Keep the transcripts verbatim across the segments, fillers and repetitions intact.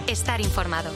estar informado.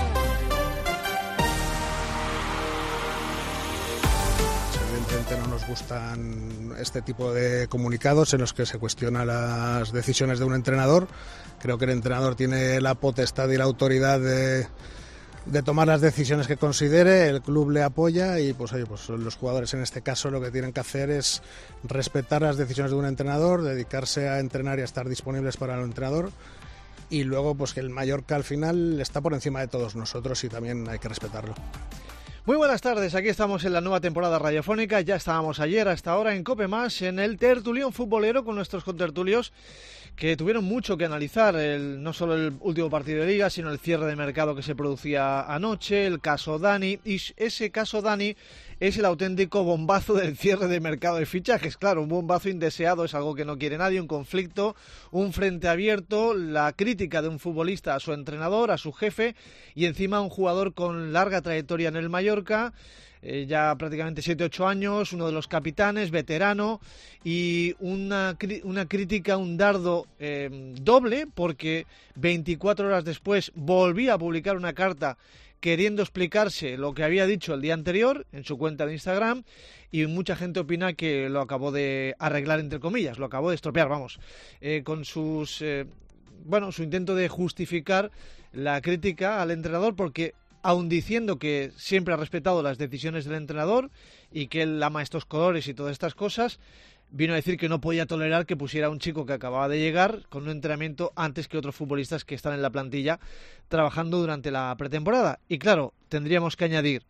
Evidentemente no nos gustan este tipo de comunicados en los que se cuestionan las decisiones de un entrenador. Creo que el entrenador tiene la potestad y la autoridad de, de tomar las decisiones que considere, el club le apoya y pues, oye, pues los jugadores en este caso lo que tienen que hacer es respetar las decisiones de un entrenador, dedicarse a entrenar y a estar disponibles para el entrenador. Y luego pues que el Mallorca al final está por encima de todos nosotros y también hay que respetarlo. Muy buenas tardes, aquí estamos en la nueva temporada radiofónica, ya estábamos ayer hasta ahora en COPE Más, en el tertulión futbolero con nuestros contertulios que tuvieron mucho que analizar, el, no solo el último partido de Liga, sino el cierre de mercado que se producía anoche, el caso Dani, y ese caso Dani es el auténtico bombazo del cierre de mercado de fichajes. Claro, un bombazo indeseado es algo que no quiere nadie, un conflicto, un frente abierto, la crítica de un futbolista a su entrenador, a su jefe, y encima un jugador con larga trayectoria en el Mallorca, eh, ya prácticamente siete ocho años, uno de los capitanes, veterano, y una, una crítica, un dardo eh, doble, porque veinticuatro horas después volvía a publicar una carta queriendo explicarse lo que había dicho el día anterior en su cuenta de Instagram, y mucha gente opina que lo acabó de arreglar, entre comillas, lo acabó de estropear, vamos, eh, con sus, eh, bueno, su intento de justificar la crítica al entrenador, porque aun diciendo que siempre ha respetado las decisiones del entrenador y que él ama estos colores y todas estas cosas, vino a decir que no podía tolerar que pusiera a un chico que acababa de llegar con un entrenamiento antes que otros futbolistas que están en la plantilla trabajando durante la pretemporada. Y claro, tendríamos que añadir,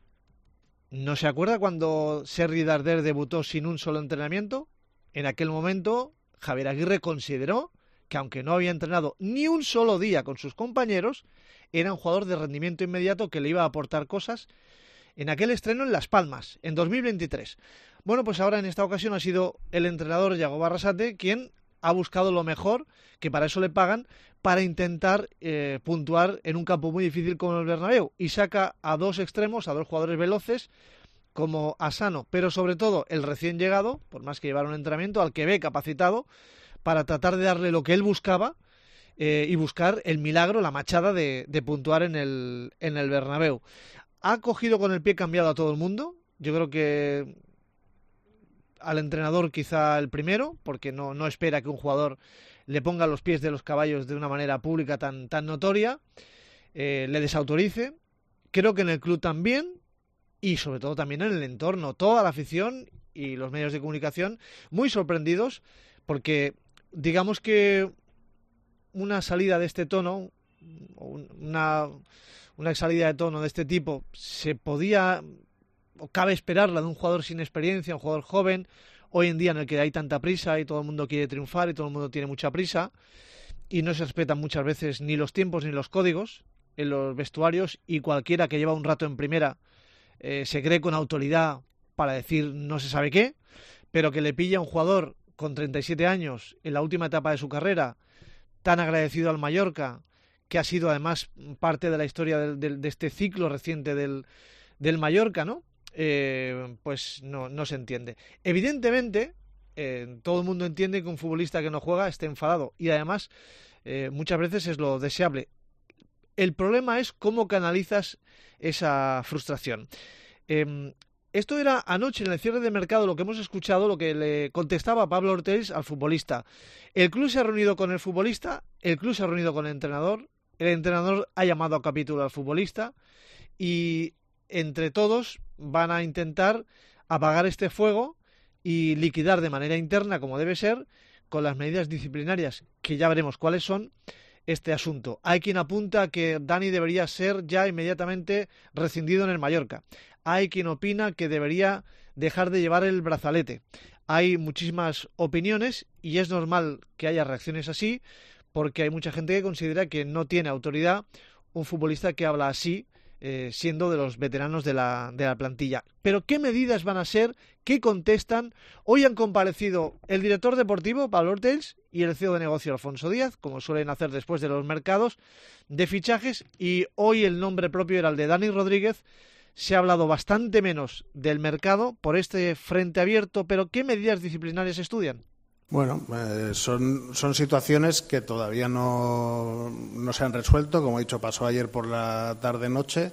¿no se acuerda cuando Sergi Darder debutó sin un solo entrenamiento? En aquel momento, Javier Aguirre consideró que aunque no había entrenado ni un solo día con sus compañeros, era un jugador de rendimiento inmediato que le iba a aportar cosas en aquel estreno en Las Palmas, en dos mil veintitrés. Bueno, pues ahora en esta ocasión ha sido el entrenador Yago Barrasate quien ha buscado lo mejor, que para eso le pagan, para intentar eh, puntuar en un campo muy difícil como el Bernabéu, y saca a dos extremos, a dos jugadores veloces como Asano, pero sobre todo el recién llegado, por más que llevara un entrenamiento, al que ve capacitado para tratar de darle lo que él buscaba eh, y buscar el milagro, la machada de, de puntuar en el, en el Bernabéu. Ha cogido con el pie cambiado a todo el mundo. Yo creo que al entrenador quizá el primero, porque no, no espera que un jugador le ponga los pies de los caballos de una manera pública tan, tan notoria, eh, le desautorice. Creo que en el club también, y sobre todo también en el entorno, toda la afición y los medios de comunicación muy sorprendidos, porque digamos que una salida de este tono, una, una salida de tono de este tipo, se podía o cabe esperarla de un jugador sin experiencia, un jugador joven, hoy en día en el que hay tanta prisa y todo el mundo quiere triunfar y todo el mundo tiene mucha prisa y no se respetan muchas veces ni los tiempos ni los códigos en los vestuarios, y cualquiera que lleva un rato en primera eh, se cree con autoridad para decir no se sabe qué, pero que le pilla a un jugador con treinta y siete años en la última etapa de su carrera, tan agradecido al Mallorca, que ha sido además parte de la historia de, de, de este ciclo reciente del, del Mallorca, ¿no? Eh, pues no, no se entiende. Evidentemente, eh, todo el mundo entiende que un futbolista que no juega esté enfadado, y además eh, muchas veces es lo deseable. El problema es cómo canalizas esa frustración. Eh, esto era anoche en el cierre de mercado, lo que hemos escuchado, lo que le contestaba Pablo Ortiz al futbolista. El club se ha reunido con el futbolista, el club se ha reunido con el entrenador, el entrenador ha llamado a capítulo al futbolista y entre todos van a intentar apagar este fuego y liquidar de manera interna, como debe ser, con las medidas disciplinarias, que ya veremos cuáles son, este asunto. Hay quien apunta que Dani debería ser ya inmediatamente rescindido en el Mallorca. Hay quien opina que debería dejar de llevar el brazalete. Hay muchísimas opiniones y es normal que haya reacciones así, porque hay mucha gente que considera que no tiene autoridad un futbolista que habla así, eh, siendo de los veteranos de la, de la plantilla. Pero ¿qué medidas van a ser? ¿Qué contestan? Hoy han comparecido el director deportivo, Pablo Ortiz, y el C E O de negocio, Alfonso Díaz, como suelen hacer después de los mercados de fichajes, y hoy el nombre propio era el de Dani Rodríguez. Se ha hablado bastante menos del mercado por este frente abierto, pero ¿qué medidas disciplinarias estudian? Bueno, eh, son, son situaciones que todavía no, no se han resuelto. Como he dicho, pasó ayer por la tarde-noche.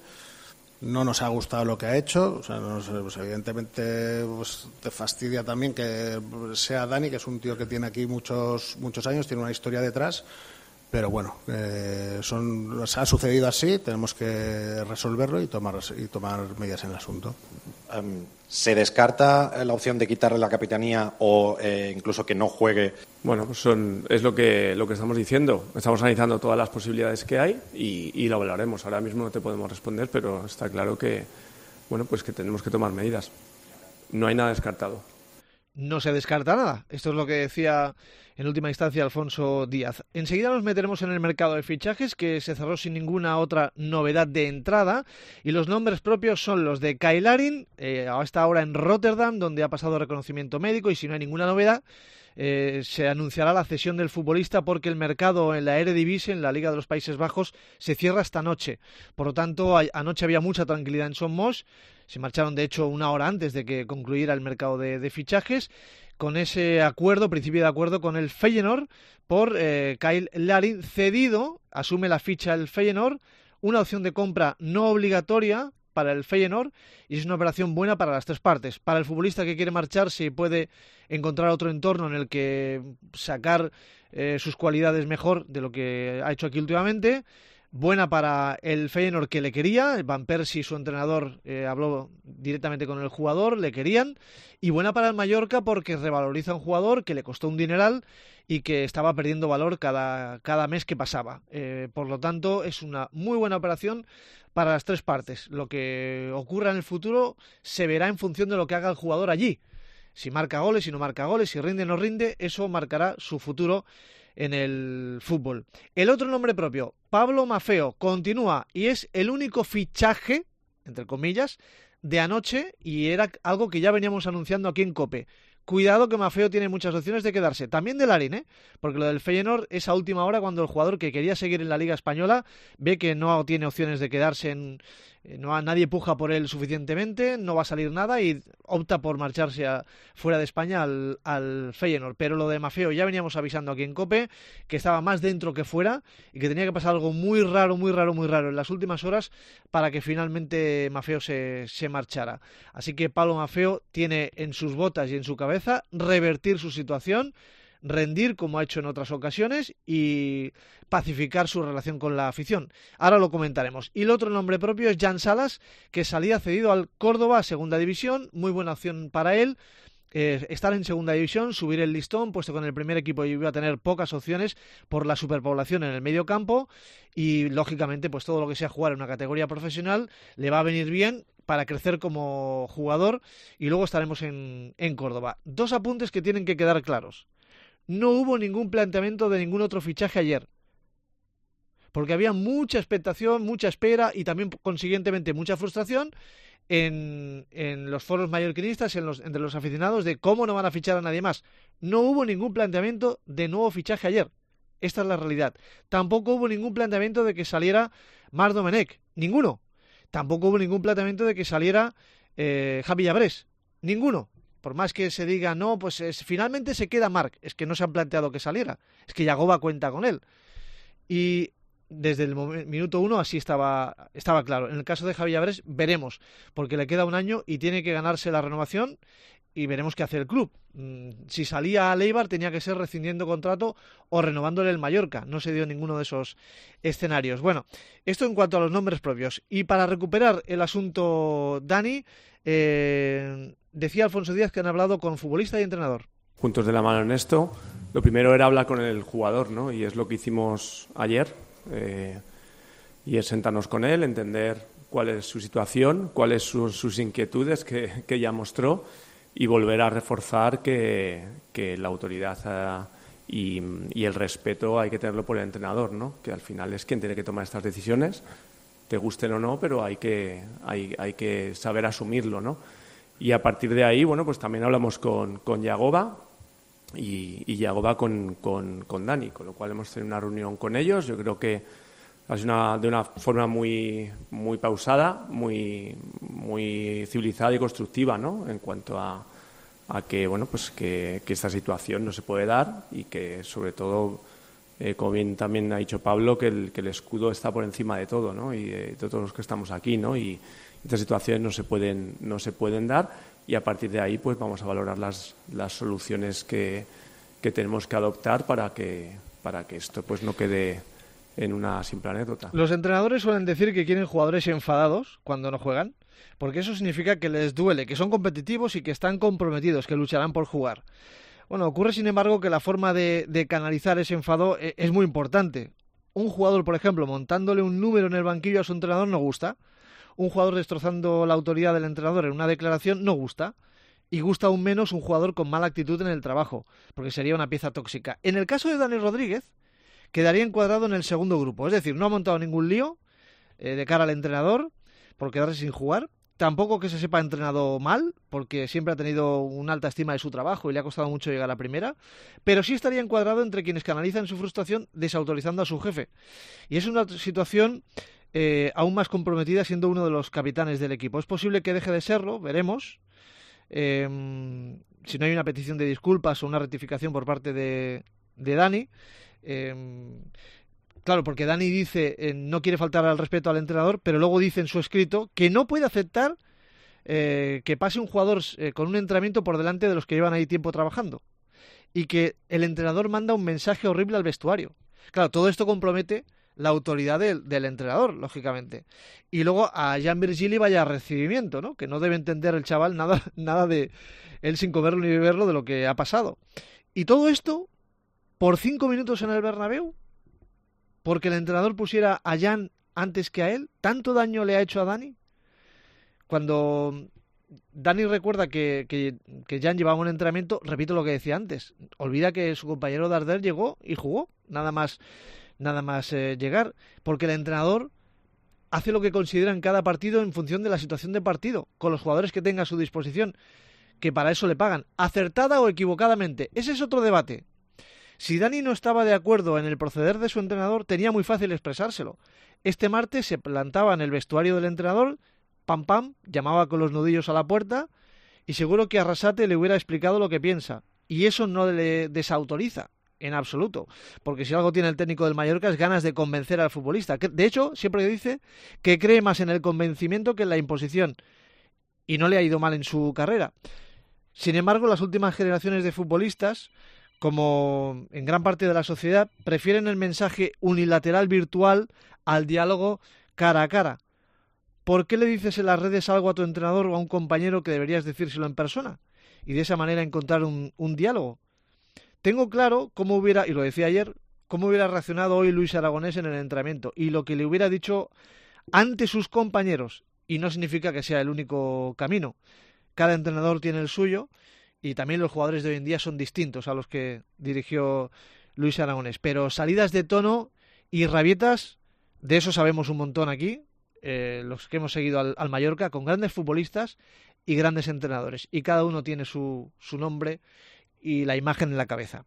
No nos ha gustado lo que ha hecho. O sea, nos, pues evidentemente pues, te fastidia también que sea Dani, que es un tío que tiene aquí muchos, muchos años, tiene una historia detrás. Pero bueno, eh, son, ha sucedido así, tenemos que resolverlo y tomar, y tomar medidas en el asunto. Um, ¿Se descarta la opción de quitarle la capitanía o eh, incluso que no juegue? Bueno, pues son, es lo que, lo que estamos diciendo. Estamos analizando todas las posibilidades que hay y, y lo hablaremos. Ahora mismo no te podemos responder, pero está claro que, bueno, pues que tenemos que tomar medidas. No hay nada descartado. No se descarta nada. Esto es lo que decía en última instancia Alfonso Díaz. Enseguida nos meteremos en el mercado de fichajes, que se cerró sin ninguna otra novedad de entrada, y los nombres propios son los de Kyle Larin, eh, hasta ahora en Rotterdam, donde ha pasado reconocimiento médico, y si no hay ninguna novedad, Eh, se anunciará la cesión del futbolista porque el mercado en la Eredivisie, en la Liga de los Países Bajos, se cierra esta noche. Por lo tanto, a, anoche había mucha tranquilidad en Son Moix. Se marcharon, de hecho, una hora antes de que concluyera el mercado de, de fichajes, con ese acuerdo, principio de acuerdo con el Feyenoord por eh, Kyle Larin, cedido, asume la ficha el Feyenoord, una opción de compra no obligatoria para el Feyenoord, y es una operación buena para las tres partes. Para el futbolista que quiere marcharse, puede encontrar otro entorno en el que sacar eh, sus cualidades mejor de lo que ha hecho aquí últimamente. Buena para el Feyenoord, que le quería. Van Persie, su entrenador, eh, habló directamente con el jugador, le querían. Y buena para el Mallorca porque revaloriza a un jugador que le costó un dineral y que estaba perdiendo valor cada, cada mes que pasaba. Eh, por lo tanto, es una muy buena operación para las tres partes. Lo que ocurra en el futuro se verá en función de lo que haga el jugador allí. Si marca goles, si no marca goles, si rinde o no rinde, eso marcará su futuro en el fútbol. El otro nombre propio, Pablo Maffeo, continúa y es el único fichaje, entre comillas, de anoche, y era algo que ya veníamos anunciando aquí en COPE. Cuidado que Maffeo tiene muchas opciones de quedarse, también de Larin, ¿eh? Porque lo del Feyenoord es a última hora, cuando el jugador que quería seguir en la Liga Española ve que no tiene opciones de quedarse en... No, nadie puja por él suficientemente, no va a salir nada y opta por marcharse a, fuera de España al, al Feyenoord. Pero lo de Maffeo ya veníamos avisando aquí en COPE, que estaba más dentro que fuera y que tenía que pasar algo muy raro, muy raro, muy raro en las últimas horas para que finalmente Maffeo se, se marchara. Así que Pablo Maffeo tiene en sus botas y en su cabeza revertir su situación, rendir como ha hecho en otras ocasiones y pacificar su relación con la afición. Ahora lo comentaremos. Y el otro nombre propio es Jan Salas, que salía cedido al Córdoba, segunda división, muy buena opción para él. Eh, estar en segunda división, subir el listón, puesto que en el primer equipo iba a tener pocas opciones por la superpoblación en el medio campo y lógicamente pues todo lo que sea jugar en una categoría profesional le va a venir bien para crecer como jugador, y luego estaremos en, en Córdoba. Dos apuntes que tienen que quedar claros. No hubo ningún planteamiento de ningún otro fichaje ayer, porque había mucha expectación, mucha espera y también consiguientemente mucha frustración en, en los foros mallorquinistas, en los, entre los aficionados, de cómo no van a fichar a nadie más. No hubo ningún planteamiento de nuevo fichaje ayer. Esta es la realidad. Tampoco hubo ningún planteamiento de que saliera Marc Domenech. Ninguno. Tampoco hubo ningún planteamiento de que saliera eh, Javi Llabrés. Ninguno. Por más que se diga, no, pues es, finalmente se queda Marc. Es que no se han planteado que saliera. Es que Yagoba cuenta con él. Y desde el momento, minuto uno así estaba, estaba claro. En el caso de Javi Llabrés veremos, porque le queda un año y tiene que ganarse la renovación y veremos qué hace el club. Si salía a Eibar tenía que ser rescindiendo contrato o renovándole el Mallorca. No se dio ninguno de esos escenarios. Bueno, esto en cuanto a los nombres propios. Y para recuperar el asunto, Dani, eh, decía Alfonso Díaz que han hablado con futbolista y entrenador. Juntos de la mano en esto. Lo primero era hablar con el jugador, ¿no? Y es lo que hicimos ayer. Eh, y es sentarnos con él, entender cuál es su situación, cuáles son sus inquietudes que, que ya mostró, y volver a reforzar que, que la autoridad uh, y, y el respeto hay que tenerlo por el entrenador, ¿no? Que al final es quien tiene que tomar estas decisiones, te gusten o no, pero hay que, hay, hay que saber asumirlo, ¿no? Y a partir de ahí, bueno, pues también hablamos con, con Yagoba y, y Yagoba con, con, con Dani, con lo cual hemos tenido una reunión con ellos. Yo creo que ha sido una, de una forma muy, muy pausada, muy, muy civilizada y constructiva, ¿no? En cuanto a, a que, bueno, pues que, que esta situación no se puede dar y que, sobre todo, eh, como bien también ha dicho Pablo, que el, que el escudo está por encima de todo, ¿no? Y de, de todos los que estamos aquí, ¿no? Y estas situaciones no se pueden, no se pueden dar, y a partir de ahí pues vamos a valorar las, las soluciones que, que tenemos que adoptar para que, para que esto pues no quede en una simple anécdota. Los entrenadores suelen decir que quieren jugadores enfadados cuando no juegan, porque eso significa que les duele, que son competitivos y que están comprometidos, que lucharán por jugar. Bueno, ocurre sin embargo que la forma de, de canalizar ese enfado es, es muy importante. Un jugador, por ejemplo, montándole un número en el banquillo a su entrenador no gusta. Un jugador destrozando la autoridad del entrenador en una declaración no gusta. Y gusta aún menos un jugador con mala actitud en el trabajo, porque sería una pieza tóxica. En el caso de Dani Rodríguez, quedaría encuadrado en el segundo grupo. Es decir, no ha montado ningún lío eh, de cara al entrenador por quedarse sin jugar. Tampoco que se sepa entrenado mal, porque siempre ha tenido una alta estima de su trabajo y le ha costado mucho llegar a primera, pero sí estaría encuadrado entre quienes canalizan su frustración desautorizando a su jefe. Y es una situación eh, aún más comprometida siendo uno de los capitanes del equipo. Es posible que deje de serlo, veremos, eh, si no hay una petición de disculpas o una rectificación por parte de, de Dani. Eh, Claro, porque Dani dice, eh, no quiere faltar al respeto al entrenador, pero luego dice en su escrito que no puede aceptar eh, que pase un jugador eh, con un entrenamiento por delante de los que llevan ahí tiempo trabajando. Y que el entrenador manda un mensaje horrible al vestuario. Claro, todo esto compromete la autoridad del, del entrenador, lógicamente. Y luego a Jan Virgili vaya recibimiento, ¿no? Que no debe entender el chaval nada, nada de él sin comerlo ni beberlo de lo que ha pasado. Y todo esto por cinco minutos en el Bernabéu. Porque el entrenador pusiera a Jan antes que a él. ¿Tanto daño le ha hecho a Dani? Cuando Dani recuerda que, que, que Jan llevaba un entrenamiento, repito lo que decía antes, olvida que su compañero Darder llegó y jugó, nada más, nada más eh, llegar, porque el entrenador hace lo que considera en cada partido en función de la situación de partido, con los jugadores que tenga a su disposición, que para eso le pagan, acertada o equivocadamente. Ese es otro debate. Si Dani no estaba de acuerdo en el proceder de su entrenador, tenía muy fácil expresárselo. Este martes se plantaba en el vestuario del entrenador, pam pam, llamaba con los nudillos a la puerta y seguro que Arrasate le hubiera explicado lo que piensa. Y eso no le desautoriza, en absoluto. Porque si algo tiene el técnico del Mallorca es ganas de convencer al futbolista. De hecho, siempre dice que cree más en el convencimiento que en la imposición. Y no le ha ido mal en su carrera. Sin embargo, las últimas generaciones de futbolistas, como en gran parte de la sociedad, prefieren el mensaje unilateral virtual al diálogo cara a cara. ¿Por qué le dices en las redes algo a tu entrenador o a un compañero que deberías decírselo en persona? Y de esa manera encontrar un, un diálogo. Tengo claro cómo hubiera, y lo decía ayer, cómo hubiera reaccionado hoy Luis Aragonés en el entrenamiento y lo que le hubiera dicho ante sus compañeros. Y no significa que sea el único camino. Cada entrenador tiene el suyo. Y también los jugadores de hoy en día son distintos a los que dirigió Luis Aragonés. Pero salidas de tono y rabietas, de eso sabemos un montón aquí, eh, los que hemos seguido al, al Mallorca, con grandes futbolistas y grandes entrenadores. Y cada uno tiene su, su nombre y la imagen en la cabeza.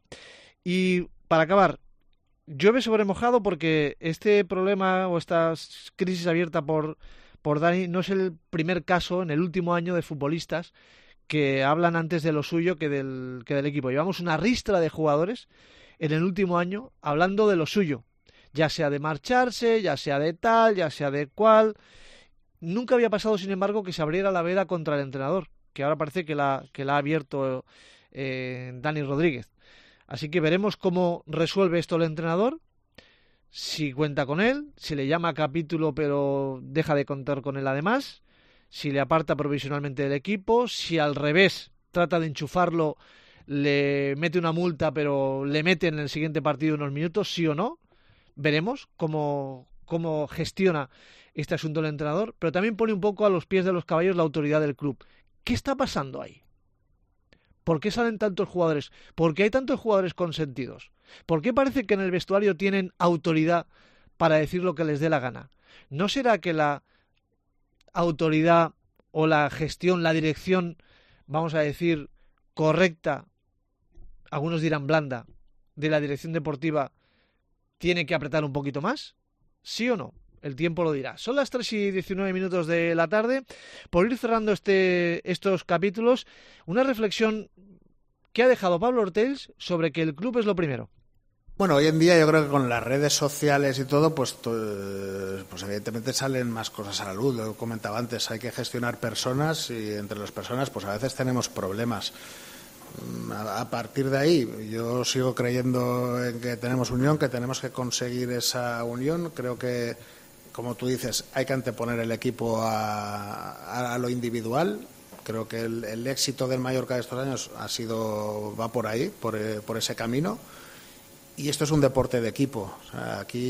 Y para acabar, llueve sobre mojado porque este problema o esta crisis abierta por, por Dani no es el primer caso en el último año de futbolistas que hablan antes de lo suyo que del, que del equipo. Llevamos una ristra de jugadores en el último año hablando de lo suyo, ya sea de marcharse, ya sea de tal, ya sea de cual. Nunca había pasado, sin embargo, que se abriera la veda contra el entrenador, que ahora parece que la, que la ha abierto eh, Dani Rodríguez. Así que veremos cómo resuelve esto el entrenador, si cuenta con él, si le llama a capítulo pero deja de contar con él además, si le aparta provisionalmente del equipo, si al revés trata de enchufarlo, le mete una multa pero le mete en el siguiente partido unos minutos, sí o no. Veremos cómo, cómo gestiona este asunto el entrenador, pero también pone un poco a los pies de los caballos la autoridad del club. ¿Qué está pasando ahí? ¿Por qué salen tantos jugadores? ¿Por qué hay tantos jugadores consentidos? ¿Por qué parece que en el vestuario tienen autoridad para decir lo que les dé la gana? ¿No será que la autoridad o la gestión, la dirección, vamos a decir, correcta, algunos dirán blanda, de la dirección deportiva tiene que apretar un poquito más? ¿Sí o no? el tiempo lo dirá. Son las tres y diecinueve minutos de la tarde. Por ir cerrando este, estos capítulos, una reflexión que ha dejado Pablo Ortells sobre que el club es lo primero. Bueno, hoy en día yo creo que con las redes sociales y todo, pues, pues evidentemente salen más cosas a la luz. Lo comentaba antes, hay que gestionar personas y entre las personas pues a veces tenemos problemas. A partir de ahí yo sigo creyendo en que tenemos unión, que tenemos que conseguir esa unión. Creo que, como tú dices, hay que anteponer el equipo a, a lo individual. Creo que el, el éxito del Mallorca de estos años ha sido va por ahí, por, por ese camino. Y esto es un deporte de equipo. O sea, aquí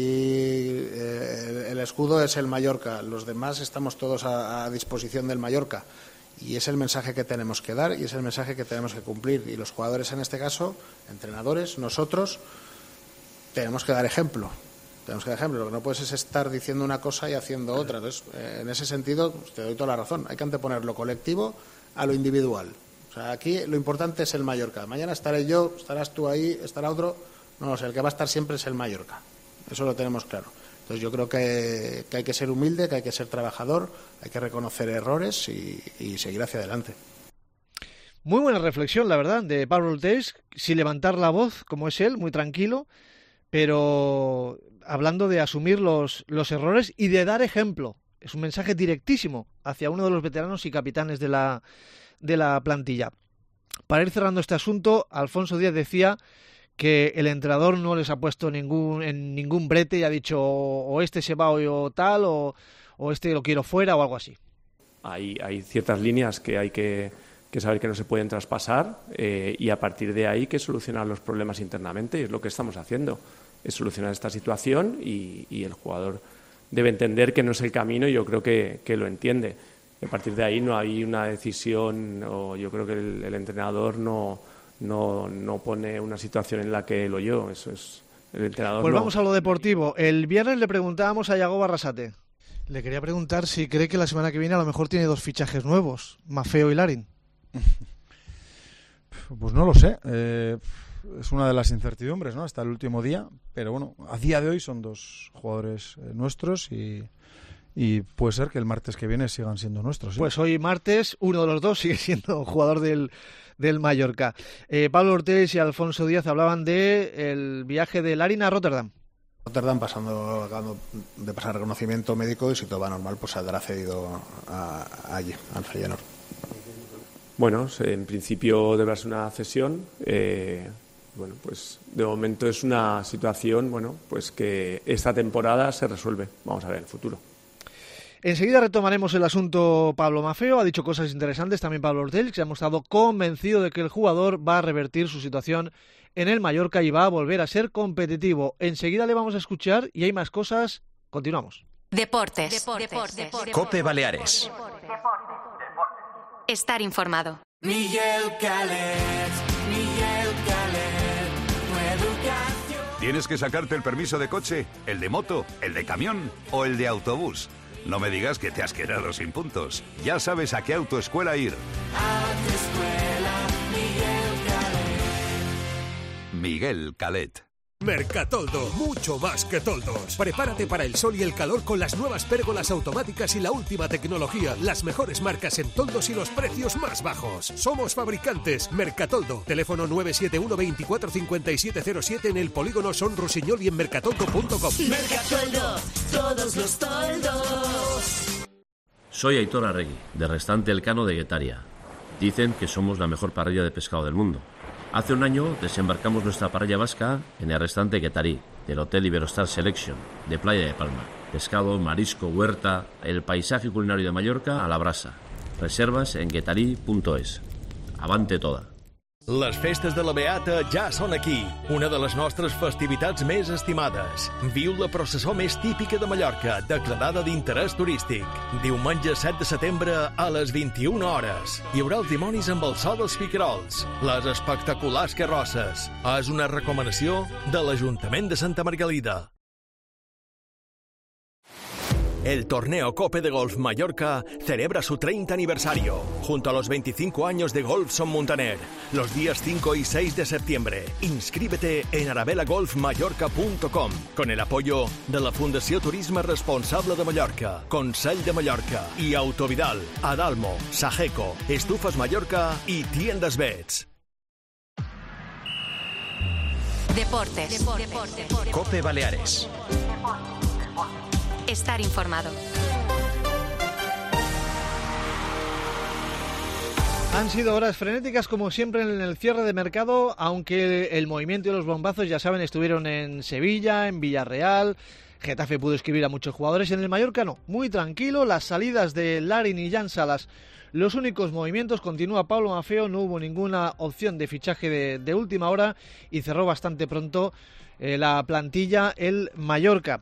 eh, el escudo es el Mallorca, los demás estamos todos a, a disposición del Mallorca. Y es el mensaje que tenemos que dar y es el mensaje que tenemos que cumplir. Y los jugadores, en este caso, entrenadores, nosotros, tenemos que dar ejemplo. Tenemos que dar ejemplo. Lo que no puedes es estar diciendo una cosa y haciendo otra. Entonces, eh, en ese sentido, te doy toda la razón. Hay que anteponer lo colectivo a lo individual. O sea, aquí lo importante es el Mallorca. Mañana estaré yo, estarás tú ahí, estará otro. No lo sé, el que va a estar siempre es el Mallorca. Eso lo tenemos claro. Entonces yo creo que, que hay que ser humilde, que hay que ser trabajador, hay que reconocer errores y, y seguir hacia adelante. Muy buena reflexión, la verdad, de Pablo Ortells, sin levantar la voz, como es él, muy tranquilo, pero hablando de asumir los, los errores y de dar ejemplo. Es un mensaje directísimo hacia uno de los veteranos y capitanes de la, de la plantilla. Para ir cerrando este asunto, Alfonso Díaz decía que el entrenador no les ha puesto ningún en ningún brete y ha dicho o este se va o tal o, o este lo quiero fuera o algo así. Hay, hay ciertas líneas que hay que, que saber que no se pueden traspasar eh, y a partir de ahí que solucionar los problemas internamente, y es lo que estamos haciendo, es solucionar esta situación y, y el jugador debe entender que no es el camino y yo creo que, que lo entiende. Y a partir de ahí no hay una decisión o yo creo que el, el entrenador no No, no pone una situación en la que lo yo, eso es el entrenador. Pues no. vamos a lo deportivo. El viernes le preguntábamos a Yago Barrasate. Le quería preguntar si cree que la semana que viene a lo mejor tiene dos fichajes nuevos, Maffeo y Larin. Pues no lo sé, eh, es una de las incertidumbres, ¿no? Hasta el último día, pero bueno, a día de hoy son dos jugadores eh, nuestros y... Y puede ser que el martes que viene sigan siendo nuestros. ¿Sí? Pues hoy martes uno de los dos sigue siendo jugador del, del Mallorca. Eh, Pablo Ortells y Alfonso Díaz hablaban de el viaje de Larin a Rotterdam. Rotterdam pasando, acabando de pasar reconocimiento médico y si todo va normal pues saldrá cedido a, a allí, al Feyenoord. Bueno, en principio deberá ser una cesión. Eh, bueno, pues de momento es una situación, bueno, pues que esta temporada se resuelve. Vamos a ver en el futuro. Enseguida retomaremos el asunto Pablo Maffeo. Ha dicho cosas interesantes también Pablo Ortells, que se ha mostrado convencido de que el jugador va a revertir su situación en el Mallorca y va a volver a ser competitivo. Enseguida le vamos a escuchar y hay más cosas. Continuamos. Deportes. Deportes. Deportes. Deportes. Cope Baleares. Estar informado. Miguel Calet, Miguel Calet, tu educación. ¿Tienes que sacarte el permiso de coche, el de moto, el de camión o el de autobús? No me digas que te has quedado sin puntos. Ya sabes a qué autoescuela ir. Autoescuela Miguel Calet. Miguel Calet. Mercatoldo, mucho más que toldos. Prepárate para el sol y el calor con las nuevas pérgolas automáticas y la última tecnología. Las mejores marcas en toldos y los precios más bajos. Somos fabricantes Mercatoldo. Teléfono nueve siete uno veinticuatro cincuenta y siete cero siete en el polígono Son Rusiñol y en mercatoldo punto com. Mercatoldo, todos los toldos. Soy Aitor Arregui, de Restaurante Elcano de Guetaria. Dicen que somos la mejor parrilla de pescado del mundo. Hace un año desembarcamos nuestra parrilla vasca en el restaurante Guetarí, del Hotel Iberostar Selection, de Playa de Palma. Pescado, marisco, huerta, el paisaje culinario de Mallorca a la brasa. Reservas en guetarí punto es. Avante toda. Les festes de la Beata ja són aquí, una de les nostres festivitats més estimades. Viu la processó més típica de Mallorca, declarada d'interès turístic. Diumenge set de setembre a les vint-i-una hores. Hi haurà els dimonis amb el so dels picarols, les espectaculars carrosses. És una recomanació de l'Ajuntament de Santa Margalida. El torneo Cope de Golf Mallorca celebra su treinta aniversario, junto a los veinticinco años de Golf Son Muntaner, los días cinco y seis de septiembre. Inscríbete en arabela golf mallorca punto com, con el apoyo de la Fundació Turisme Responsable de Mallorca, Consell de Mallorca y Autovidal, Adalmo, Sageco, Estufas Mallorca y Tiendas Bets. Deportes. Deportes. Cope Baleares. Estar informado. Han sido horas frenéticas como siempre en el cierre de mercado, aunque el movimiento y los bombazos, ya saben, estuvieron en Sevilla, en Villarreal. Getafe pudo escribir a muchos jugadores. En el Mallorca no, muy tranquilo. Las salidas de Larin y Jan Salas, los únicos movimientos. Continúa Pablo Maffeo, no hubo ninguna opción de fichaje de, de última hora y cerró bastante pronto eh, la plantilla el Mallorca.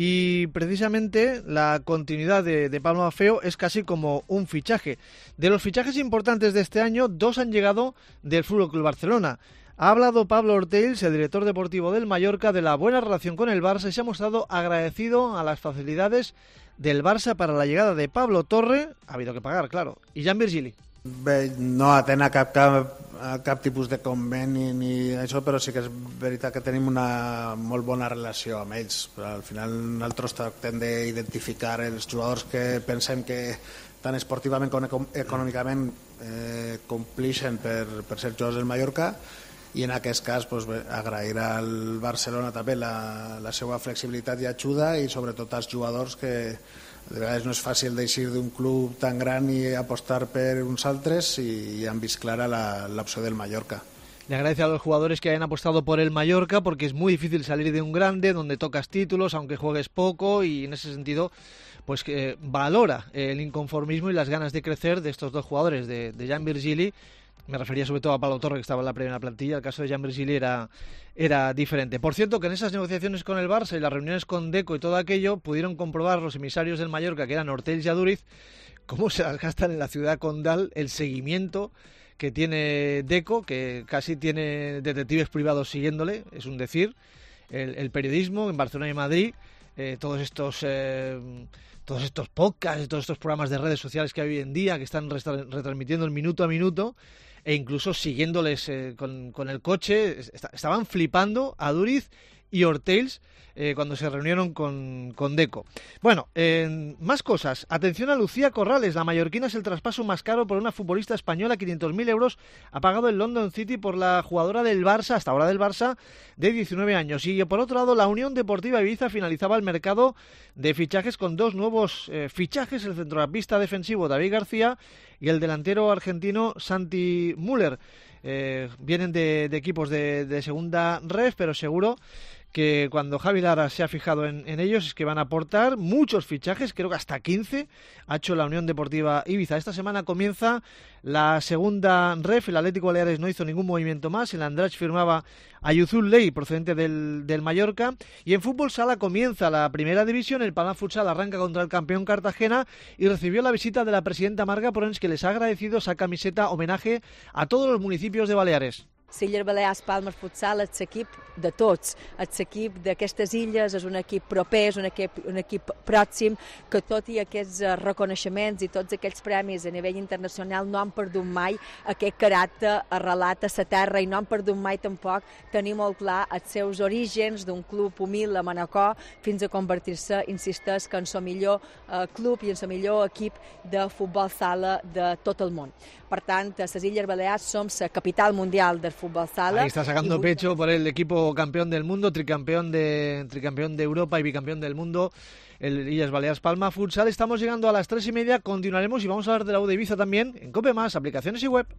Y precisamente la continuidad de, de Pablo Maffeo es casi como un fichaje. De los fichajes importantes de este año, dos han llegado del F C Barcelona. Ha hablado Pablo Ortells, el director deportivo del Mallorca, de la buena relación con el Barça y se ha mostrado agradecido a las facilidades del Barça para la llegada de Pablo Torre. Ha habido que pagar, claro. I Jan Virgili. Bé, no atén a cap, cap, a cap tipus de conveni ni això, però sí que és veritat que tenim una molt bona relació amb ells. Però al final nosaltres tractem d'identificar els jugadors que pensem que tant esportivament com econòmicament eh, complixen per, per ser jugadors del Mallorca, i en aquest cas pues, bé, agrair al Barcelona també la, la seva flexibilitat i ajuda, i sobretot als jugadors que de vegades no és fàcil d'eixir d'un club tan gran i apostar per uns altres, i, i han vist clara la, la opció del Mallorca. Le agradece a los jugadores que hayan apostado por el Mallorca, porque es muy difícil salir de un grande donde tocas títulos, aunque juegues poco, y en ese sentido pues que valora el inconformismo y las ganas de crecer de estos dos jugadores, de, de Jan Virgili. Me refería sobre todo a Pablo Torre, que estaba en la primera plantilla. El caso de Jan Virgili era, era diferente. Por cierto, que en esas negociaciones con el Barça y las reuniones con Deco y todo aquello, pudieron comprobar los emisarios del Mallorca, que eran Ortells y Aduriz, cómo se las gastan en la ciudad condal, el seguimiento que tiene Deco, que casi tiene detectives privados siguiéndole, es un decir, el, el periodismo en Barcelona y Madrid, eh, todos estos... Eh, todos estos podcasts, todos estos programas de redes sociales que hay hoy en día, que están retransmitiendo el minuto a minuto, e incluso siguiéndoles eh, con, con el coche. Est- estaban flipando Aduriz y Ortells eh, cuando se reunieron con, con Deco. Bueno, eh, más cosas. Atención a Lucía Corrales. La mallorquina es el traspaso más caro por una futbolista española. quinientos mil euros ha pagado el London City por la jugadora del Barça, hasta ahora del Barça, de diecinueve años. Y por otro lado, la Unión Deportiva Ibiza finalizaba el mercado de fichajes con dos nuevos eh, fichajes: el centrocampista defensivo David García y el delantero argentino Santi Müller. Eh, vienen de, de equipos de, de segunda ref, pero seguro que cuando Javi Lara se ha fijado en, en ellos es que van a aportar muchos fichajes, creo que hasta quince ha hecho la Unión Deportiva Ibiza. Esta semana comienza la segunda ref, el Atlético Baleares no hizo ningún movimiento más, el Andratx firmaba a Yuzul Ley, procedente del, del Mallorca, y en fútbol sala comienza la primera división. El Palma Futsal arranca contra el campeón Cartagena y recibió la visita de la presidenta Marga Porens, que les ha agradecido esa camiseta homenaje a todos los municipios de Baleares. Illes Balears Palma Futsal és l'equip de tots, és l'equip d'aquestes illes, és un equip proper, és un equip, un equip pròxim, que tot i aquests reconeixements i tots aquells premis a nivell internacional no han perdut mai aquest caràcter arrelat a la terra, i no han perdut mai tampoc tenir molt clar els seus orígens d'un club humil a Manacor fins a convertir-se, insisteix, que en el millor eh, club i en el millor equip de futbol sala de tot el món. Per tant, a les Illes Balears som la capital mundial del fútbol sala. Ahí está sacando pecho por el equipo campeón del mundo, tricampeón de tricampeón de Europa y bicampeón del mundo, el Illes Balears Palma Futsal. Estamos llegando a las tres y media, continuaremos y vamos a hablar de la U de Ibiza también en Cope Más, aplicaciones y web.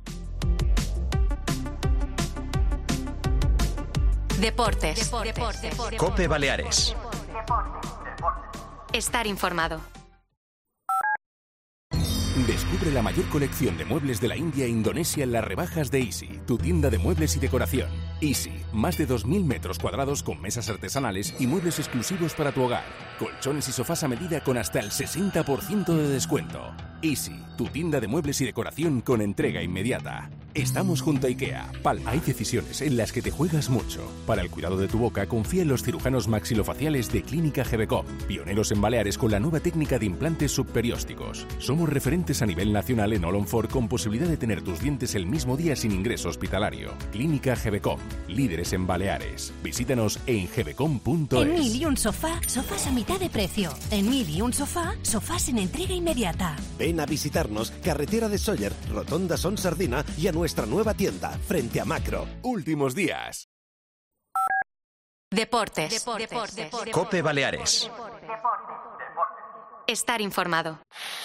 Deportes. Deportes. Deportes. Cope Baleares. Estar informado. Descubre la mayor colección de muebles de la India e Indonesia en las rebajas de Easy, tu tienda de muebles y decoración. Easy, más de dos mil metros cuadrados con mesas artesanales y muebles exclusivos para tu hogar. Colchones y sofás a medida con hasta el sesenta por ciento de descuento. Easy, tu tienda de muebles y decoración con entrega inmediata. Estamos junto a IKEA. Palma. Hay decisiones en las que te juegas mucho. Para el cuidado de tu boca, confía en los cirujanos maxilofaciales de Clínica Gebecom. Pioneros en Baleares con la nueva técnica de implantes subperiósticos. Somos referentes a nivel nacional en All on Four con posibilidad de tener tus dientes el mismo día sin ingreso hospitalario. Clínica Gebecom. Líderes en Baleares. Visítanos en gebecom punto es. En Mil y un sofá, sofás a mitad de precio. En Mil y un sofá, sofás en entrega inmediata. Ven a visitarnos, carretera de Sóller, Rotonda Son Sardina y a nuestra nueva tienda, frente a Macro. Últimos días. Deportes. Deportes. Deportes. Cope Baleares. Estar informado.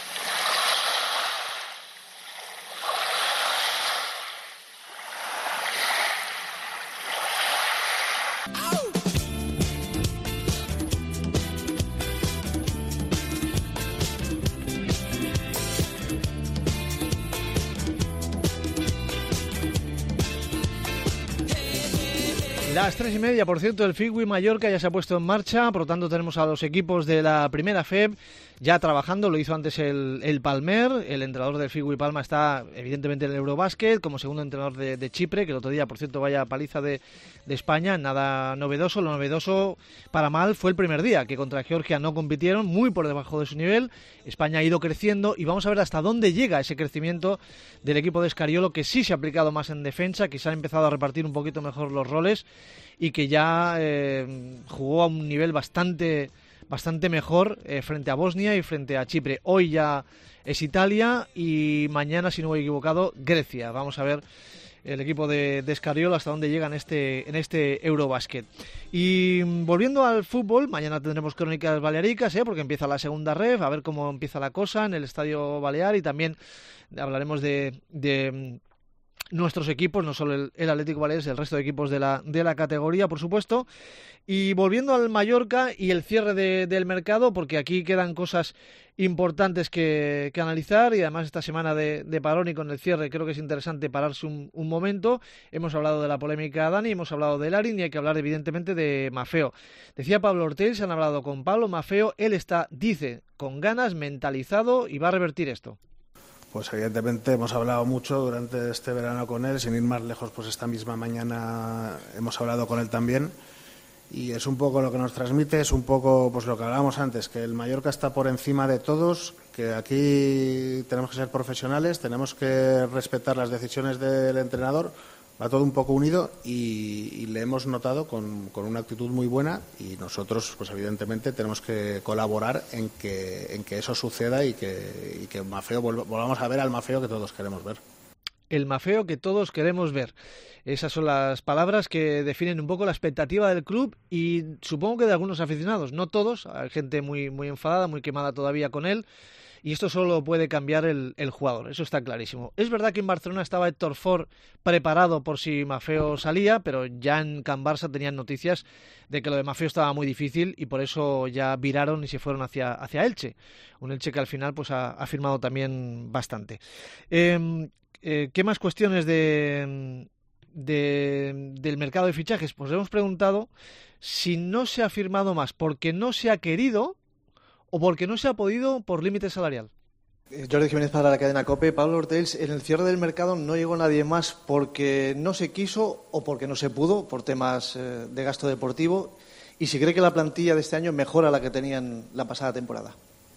Las tres y media, por cierto, el Figui Mallorca ya se ha puesto en marcha, por lo tanto tenemos a los equipos de la primera F E B ya trabajando, lo hizo antes el, el Palmer, el entrenador del Figui Palma está evidentemente en el Eurobásquet, como segundo entrenador de, de Chipre, que el otro día, por cierto, vaya paliza de, de España, nada novedoso, lo novedoso para mal fue el primer día, que contra Georgia no compitieron, muy por debajo de su nivel, España ha ido creciendo y vamos a ver hasta dónde llega ese crecimiento del equipo de Escariolo, que sí se ha aplicado más en defensa, que se han empezado a repartir un poquito mejor los roles y que ya eh, jugó a un nivel bastante bastante mejor eh, frente a Bosnia y frente a Chipre. Hoy ya es Italia y mañana, si no voy equivocado, Grecia. Vamos a ver el equipo de, de Escariolo hasta dónde llega en este, en este Eurobásquet. Y volviendo al fútbol, mañana tendremos crónicas balearicas, ¿eh? porque empieza la segunda ref, a ver cómo empieza la cosa en el Estadio Balear y también hablaremos de... de nuestros equipos, no solo el, el Atlético Baleares, el resto de equipos de la, de la categoría, por supuesto. Y volviendo al Mallorca y el cierre de, del mercado, porque aquí quedan cosas importantes que, que analizar y además esta semana de, de parón y con el cierre creo que es interesante pararse un, un momento. Hemos hablado de la polémica Dani, hemos hablado de Larin y hay que hablar evidentemente de Maffeo. Decía Pablo Ortel, se han hablado con Pablo Maffeo, él está, dice, con ganas, mentalizado y va a revertir esto. Pues evidentemente hemos hablado mucho durante este verano con él, sin ir más lejos, pues esta misma mañana hemos hablado con él también y es un poco lo que nos transmite, es un poco pues lo que hablábamos antes, que el Mallorca está por encima de todos, que aquí tenemos que ser profesionales, tenemos que respetar las decisiones del entrenador, va todo un poco unido y, y le hemos notado con, con una actitud muy buena y nosotros pues evidentemente tenemos que colaborar en que, en que eso suceda y que, y que Maffeo volvamos a ver al Maffeo que todos queremos ver. El Maffeo que todos queremos ver. Esas son las palabras que definen un poco la expectativa del club y supongo que de algunos aficionados, no todos, hay gente muy, muy enfadada, muy quemada todavía con él. Y esto solo puede cambiar el, el jugador, eso está clarísimo. Es verdad que en Barcelona estaba Héctor Ford preparado por si Maffeo salía, pero ya en Can Barça tenían noticias de que lo de Maffeo estaba muy difícil y por eso ya viraron y se fueron hacia, hacia Elche. Un Elche que al final pues ha, ha firmado también bastante. Eh, eh, ¿Qué más cuestiones de, de, del mercado de fichajes? Pues hemos preguntado si no se ha firmado más porque no se ha querido o porque no se ha podido por límite salarial. Jordi Jiménez para la cadena COPE. Pablo Ortells, en el cierre del mercado no llegó nadie más porque no se quiso o porque no se pudo por temas eh, de gasto deportivo, y si cree que la plantilla de este año mejora la que tenían la pasada temporada.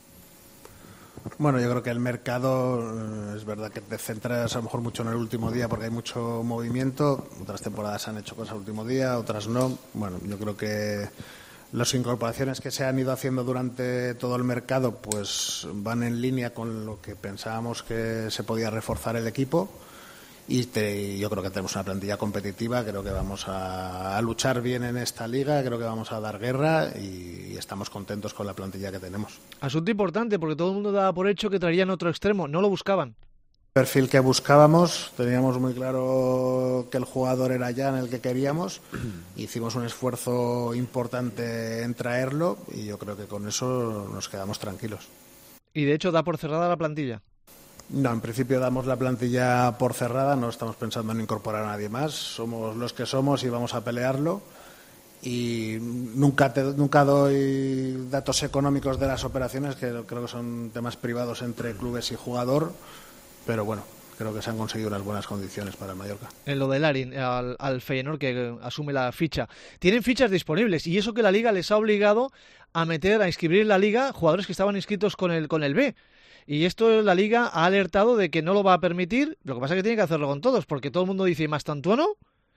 Bueno, yo creo que el mercado es verdad que te centras a lo mejor mucho en el último día porque hay mucho movimiento, otras temporadas han hecho cosas al último día, otras no. Bueno, yo creo que las incorporaciones que se han ido haciendo durante todo el mercado pues van en línea con lo que pensábamos que se podía reforzar el equipo y te, yo creo que tenemos una plantilla competitiva, creo que vamos a, a luchar bien en esta liga, creo que vamos a dar guerra y, y estamos contentos con la plantilla que tenemos. Asunto importante porque todo el mundo daba por hecho que traerían otro extremo, no lo buscaban. Perfil que buscábamos, teníamos muy claro que el jugador era ya en el que queríamos, hicimos un esfuerzo importante en traerlo y yo creo que con eso nos quedamos tranquilos. Y de hecho da por cerrada la plantilla. No, en principio damos la plantilla por cerrada, no estamos pensando en incorporar a nadie más, somos los que somos y vamos a pelearlo y nunca, te, nunca doy datos económicos de las operaciones, que creo que son temas privados entre clubes y jugador. Pero bueno, creo que se han conseguido unas buenas condiciones para el Mallorca. En lo del Arin, al, al Feyenoord que asume la ficha. Tienen fichas disponibles y eso que la Liga les ha obligado a meter, a inscribir en la Liga jugadores que estaban inscritos con el, con el B. Y esto la Liga ha alertado de que no lo va a permitir. Lo que pasa es que tiene que hacerlo con todos, porque todo el mundo dice Mastantuono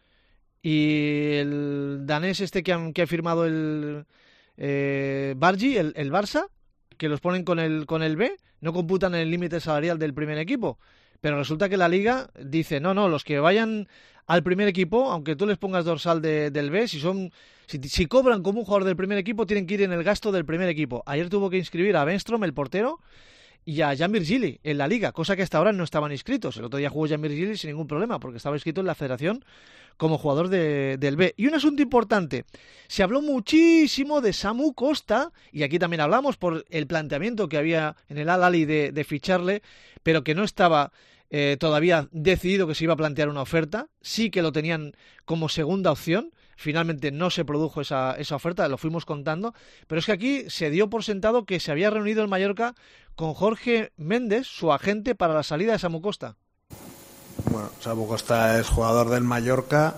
y el danés este que, han, que ha firmado el eh, Bargi, el, el Barça, que los ponen con el, con el B, no computan el límite salarial del primer equipo. Pero resulta que la Liga dice, no, no, los que vayan al primer equipo, aunque tú les pongas dorsal de, del B, si son si, si cobran como un jugador del primer equipo, tienen que ir en el gasto del primer equipo. Ayer tuvo que inscribir a Benstrom, el portero, y a Jan Virgili en la Liga, cosa que hasta ahora no estaban inscritos. El otro día jugó Jan Virgili sin ningún problema, porque estaba inscrito en la Federación como jugador de, del B. Y un asunto importante, se habló muchísimo de Samu Costa, y aquí también hablamos por el planteamiento que había en el Al-Ahly de, de ficharle, pero que no estaba eh, todavía decidido que se iba a plantear una oferta. Sí que lo tenían como segunda opción. Finalmente no se produjo esa, esa oferta, lo fuimos contando, pero es que aquí se dio por sentado que se había reunido el Mallorca con Jorge Méndez, su agente, para la salida de Samu Costa. Bueno, Samu Costa es jugador del Mallorca.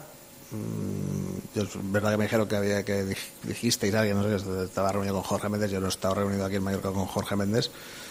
Yo, es verdad que me dijeron que había que dijisteis a alguien, no sé, que estaba reunido con Jorge Méndez. Yo no he estado reunido aquí en Mallorca con Jorge Méndez.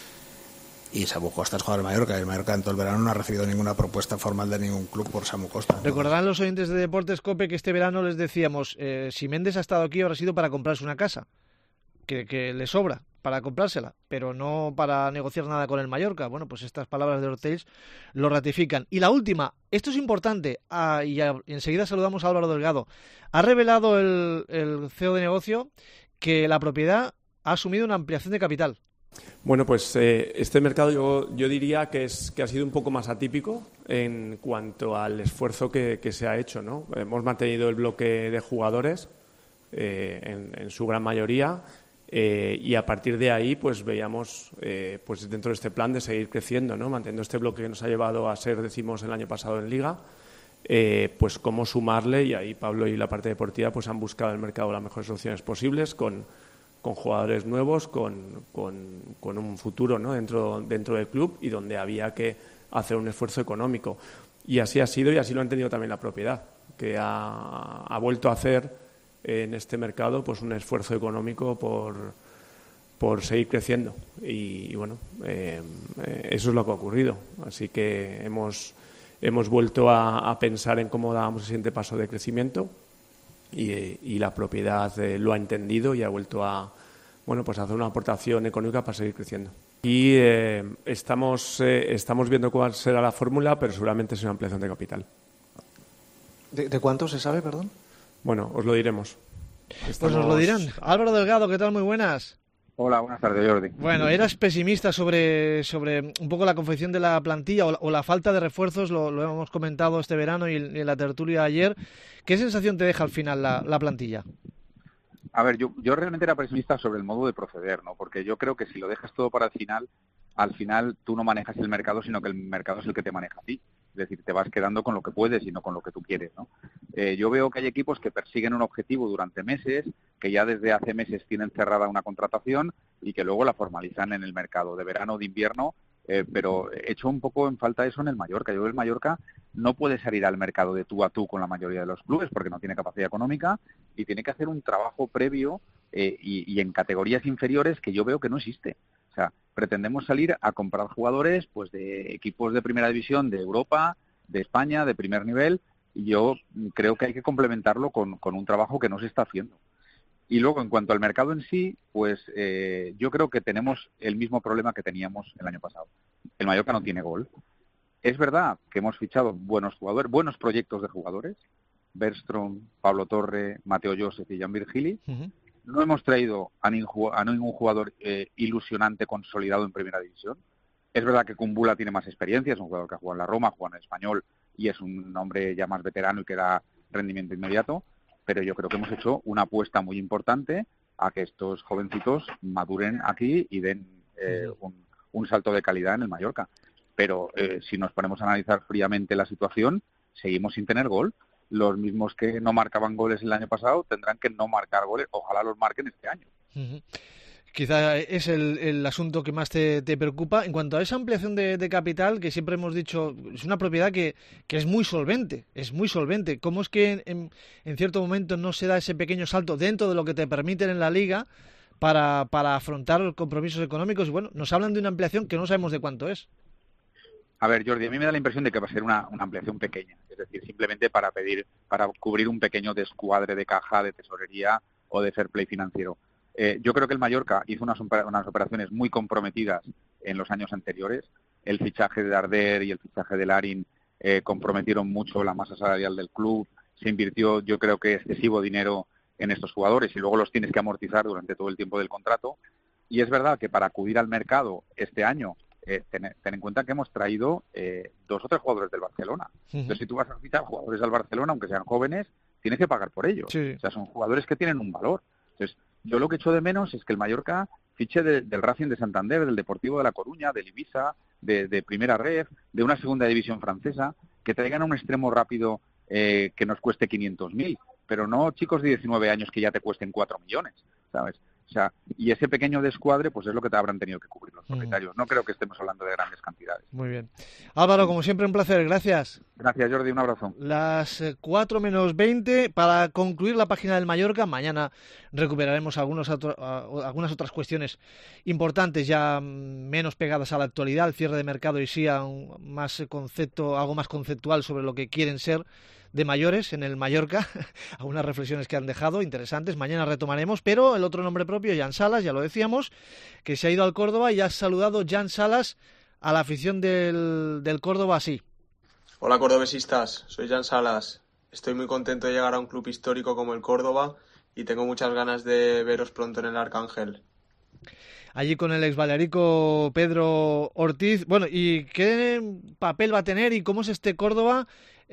Y Samu Costa es jugador del Mallorca, y el Mallorca en todo el verano no ha recibido ninguna propuesta formal de ningún club por Samu Costa. Entonces, recordarán los oyentes de Deportes COPE que este verano les decíamos, eh, si Méndez ha estado aquí habrá sido para comprarse una casa, que, que le sobra para comprársela, pero no para negociar nada con el Mallorca. Bueno, pues estas palabras de Ortells lo ratifican. Y la última, esto es importante, ah, y, a, y enseguida saludamos a Álvaro Delgado. Ha revelado el, el C E O de negocio que la propiedad ha asumido una ampliación de capital. Bueno, pues eh, este mercado yo, yo diría que, es, que ha sido un poco más atípico en cuanto al esfuerzo que, que se ha hecho, ¿no? Hemos mantenido el bloque de jugadores eh, en, en su gran mayoría eh, y a partir de ahí pues veíamos eh, pues dentro de este plan de seguir creciendo, ¿no? Manteniendo este bloque que nos ha llevado a ser, decimos, el año pasado en Liga, eh, pues cómo sumarle, y ahí Pablo y la parte deportiva pues han buscado en el mercado las mejores opciones posibles con con jugadores nuevos, con, con, con un futuro, ¿no? dentro, dentro del club, y donde había que hacer un esfuerzo económico. Y así ha sido, y así lo ha entendido también la propiedad, que ha, ha vuelto a hacer en este mercado pues un esfuerzo económico por, por seguir creciendo. Y, y bueno, eh, eso es lo que ha ocurrido. Así que hemos, hemos vuelto a, a pensar en cómo dábamos el siguiente paso de crecimiento. Y, y la propiedad eh, lo ha entendido y ha vuelto a bueno pues a hacer una aportación económica para seguir creciendo. Y eh, estamos eh, estamos viendo cuál será la fórmula, pero seguramente es una ampliación de capital. ¿De, de cuánto se sabe, perdón? Bueno, os lo diremos. Estamos... Pues nos lo dirán. Álvaro Delgado, ¿qué tal? Muy buenas. Hola, buenas tardes, Jordi. Bueno, eras pesimista sobre, sobre un poco la confección de la plantilla o la, o la falta de refuerzos, lo, lo hemos comentado este verano y en la tertulia ayer. ¿Qué sensación te deja al final la, la plantilla? A ver, yo, yo realmente era pesimista sobre el modo de proceder, ¿no? Porque yo creo que si lo dejas todo para el final, al final tú no manejas el mercado, sino que el mercado es el que te maneja a ti. Es decir, te vas quedando con lo que puedes y no con lo que tú quieres, ¿no? Eh, yo veo que hay equipos que persiguen un objetivo durante meses, que ya desde hace meses tienen cerrada una contratación y que luego la formalizan en el mercado de verano o de invierno, eh, pero he hecho un poco en falta eso en el Mallorca. Yo creo que el Mallorca no puede salir al mercado de tú a tú con la mayoría de los clubes porque no tiene capacidad económica y tiene que hacer un trabajo previo eh, y, y en categorías inferiores que yo veo que no existe. O sea, pretendemos salir a comprar jugadores pues de equipos de primera división de Europa, de España, de primer nivel, y yo creo que hay que complementarlo con, con un trabajo que no se está haciendo. Y luego, en cuanto al mercado en sí, pues eh, yo creo que tenemos el mismo problema que teníamos el año pasado. El Mallorca no tiene gol. Es verdad que hemos fichado buenos jugadores, buenos proyectos de jugadores, Bergström, Pablo Torre, Mateo Joseph y Jan Virgili. Uh-huh. No hemos traído a, ningún, a ningún jugador eh, ilusionante consolidado en primera división. Es verdad que Kumbula tiene más experiencia, es un jugador que ha jugado en la Roma, ha jugado en el Español y es un hombre ya más veterano y que da rendimiento inmediato, pero yo creo que hemos hecho una apuesta muy importante a que estos jovencitos maduren aquí y den eh, un, un salto de calidad en el Mallorca. Pero eh, si nos ponemos a analizar fríamente la situación, seguimos sin tener gol. Los mismos que no marcaban goles el año pasado tendrán que no marcar goles. Ojalá los marquen este año. Uh-huh. quizá es el, el asunto que más te, te preocupa. En cuanto a esa ampliación de, de capital, que siempre hemos dicho, es una propiedad que, que es muy solvente, es muy solvente. ¿Cómo es que en, en cierto momento no se da ese pequeño salto dentro de lo que te permiten en la Liga para, para afrontar los compromisos económicos? Y bueno, nos hablan de una ampliación que no sabemos de cuánto es. A ver, Jordi, a mí me da la impresión de que va a ser una, una ampliación pequeña, es decir, simplemente para pedir, para cubrir un pequeño descuadre de caja, de tesorería o de fair play financiero. Eh, yo creo que el Mallorca hizo unas, unas operaciones muy comprometidas en los años anteriores. El fichaje de Darder y el fichaje de Larin eh, comprometieron mucho la masa salarial del club. Se invirtió, yo creo que excesivo dinero en estos jugadores y luego los tienes que amortizar durante todo el tiempo del contrato. Y es verdad que para acudir al mercado este año, eh, ten, ten en cuenta que hemos traído eh, dos o tres jugadores del Barcelona. Uh-huh. Entonces, si tú vas a fichar jugadores al Barcelona, aunque sean jóvenes, tienes que pagar por ellos. Sí. O sea, son jugadores que tienen un valor. Entonces, yo lo que echo de menos es que el Mallorca fiche de, del Racing de Santander, del Deportivo de La Coruña, del Ibiza, de, de Primera Ref, de una segunda división francesa, que traigan a un extremo rápido eh, que nos cueste quinientos mil, pero no chicos de diecinueve años que ya te cuesten cuatro millones, ¿sabes? O sea, y ese pequeño descuadre, pues es lo que te habrán tenido que cubrir los propietarios. No creo que estemos hablando de grandes cantidades. Muy bien. Álvaro, como siempre, un placer. Gracias. Gracias, Jordi. Un abrazo. Las cuatro menos veinte, para concluir la página del Mallorca. Mañana recuperaremos algunos otro, uh, algunas otras cuestiones importantes, ya menos pegadas a la actualidad, el cierre de mercado y sí a un más concepto, algo más conceptual sobre lo que quieren ser de mayores en el Mallorca, algunas reflexiones que han dejado interesantes. Mañana retomaremos, pero el otro nombre propio, Jan Salas, ya lo decíamos, que se ha ido al Córdoba y ha saludado Jan Salas a la afición del, del Córdoba así. Hola cordobesistas, soy Jan Salas. Estoy muy contento de llegar a un club histórico como el Córdoba y tengo muchas ganas de veros pronto en el Arcángel. Allí con el ex Balearico Pedro Ortiz. Bueno, ¿y qué papel va a tener y cómo es este Córdoba?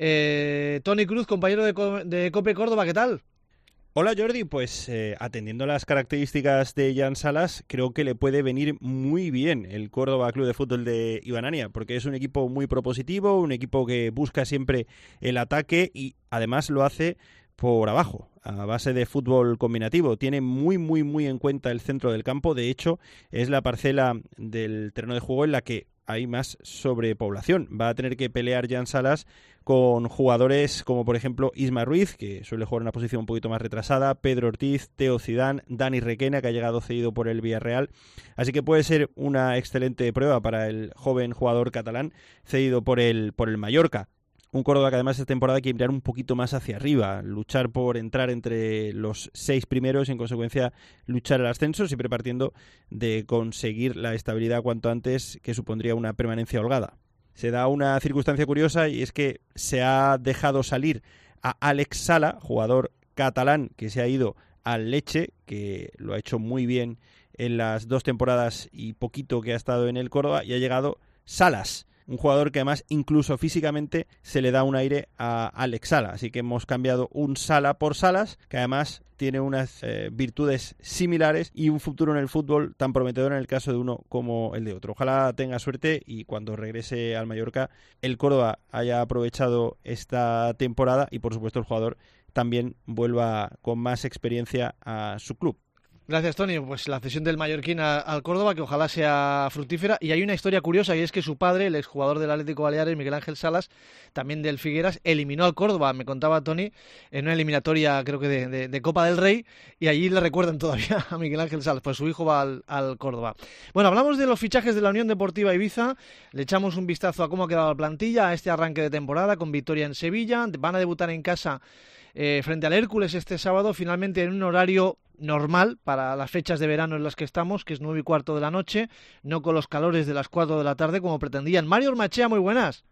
Eh, Tony Cruz, compañero de, de COPE Córdoba, ¿qué tal? Hola Jordi, pues eh, atendiendo las características de Jan Salas, creo que le puede venir muy bien el Córdoba Club de Fútbol de Iván Ania, porque es un equipo muy propositivo, un equipo que busca siempre el ataque y además lo hace por abajo, a base de fútbol combinativo. Tiene muy, muy, muy en cuenta el centro del campo. De hecho, es la parcela del terreno de juego en la que hay más sobrepoblación. Va a tener que pelear Jan Salas con jugadores como, por ejemplo, Isma Ruiz, que suele jugar en una posición un poquito más retrasada, Pedro Ortiz, Teo Zidane, Dani Requena, que ha llegado cedido por el Villarreal. Así que puede ser una excelente prueba para el joven jugador catalán cedido por el, por el Mallorca. Un Córdoba que además esta temporada quiere mirar un poquito más hacia arriba, luchar por entrar entre los seis primeros y en consecuencia luchar el ascenso, siempre partiendo de conseguir la estabilidad cuanto antes, que supondría una permanencia holgada. Se da una circunstancia curiosa y es que se ha dejado salir a Alex Sala, jugador catalán que se ha ido al Lecce, que lo ha hecho muy bien en las dos temporadas y poquito que ha estado en el Córdoba, y ha llegado Salas, un jugador que además incluso físicamente se le da un aire a Alex Sala. Así que hemos cambiado un Sala por Salas, que además tiene unas eh, virtudes similares y un futuro en el fútbol tan prometedor en el caso de uno como el de otro. Ojalá tenga suerte y cuando regrese al Mallorca el Córdoba haya aprovechado esta temporada y por supuesto el jugador también vuelva con más experiencia a su club. Gracias, Tony. Pues la cesión del mallorquín al Córdoba, que ojalá sea fructífera. Y hay una historia curiosa, y es que su padre, el exjugador del Atlético Baleares, Miguel Ángel Salas, también del Figueras, eliminó al Córdoba, me contaba Tony, en una eliminatoria, creo que de, de, de Copa del Rey, y allí le recuerdan todavía a Miguel Ángel Salas, pues su hijo va al, al Córdoba. Bueno, hablamos de los fichajes de la Unión Deportiva Ibiza, le echamos un vistazo a cómo ha quedado la plantilla a este arranque de temporada, con victoria en Sevilla, van a debutar en casa eh, frente al Hércules este sábado, finalmente en un horario normal para las fechas de verano en las que estamos, que es nueve y cuarto de la noche, no con los calores de las cuatro de la tarde como pretendían. Mario Ormachea, muy buenas.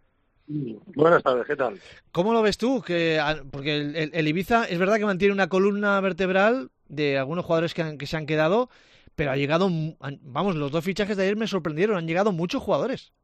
Buenas tardes, ¿qué tal? ¿Cómo lo ves tú? Que, porque el, el, el Ibiza es verdad que mantiene una columna vertebral de algunos jugadores que, han, que se han quedado, pero ha llegado, vamos, los dos fichajes de ayer me sorprendieron, han llegado muchos jugadores.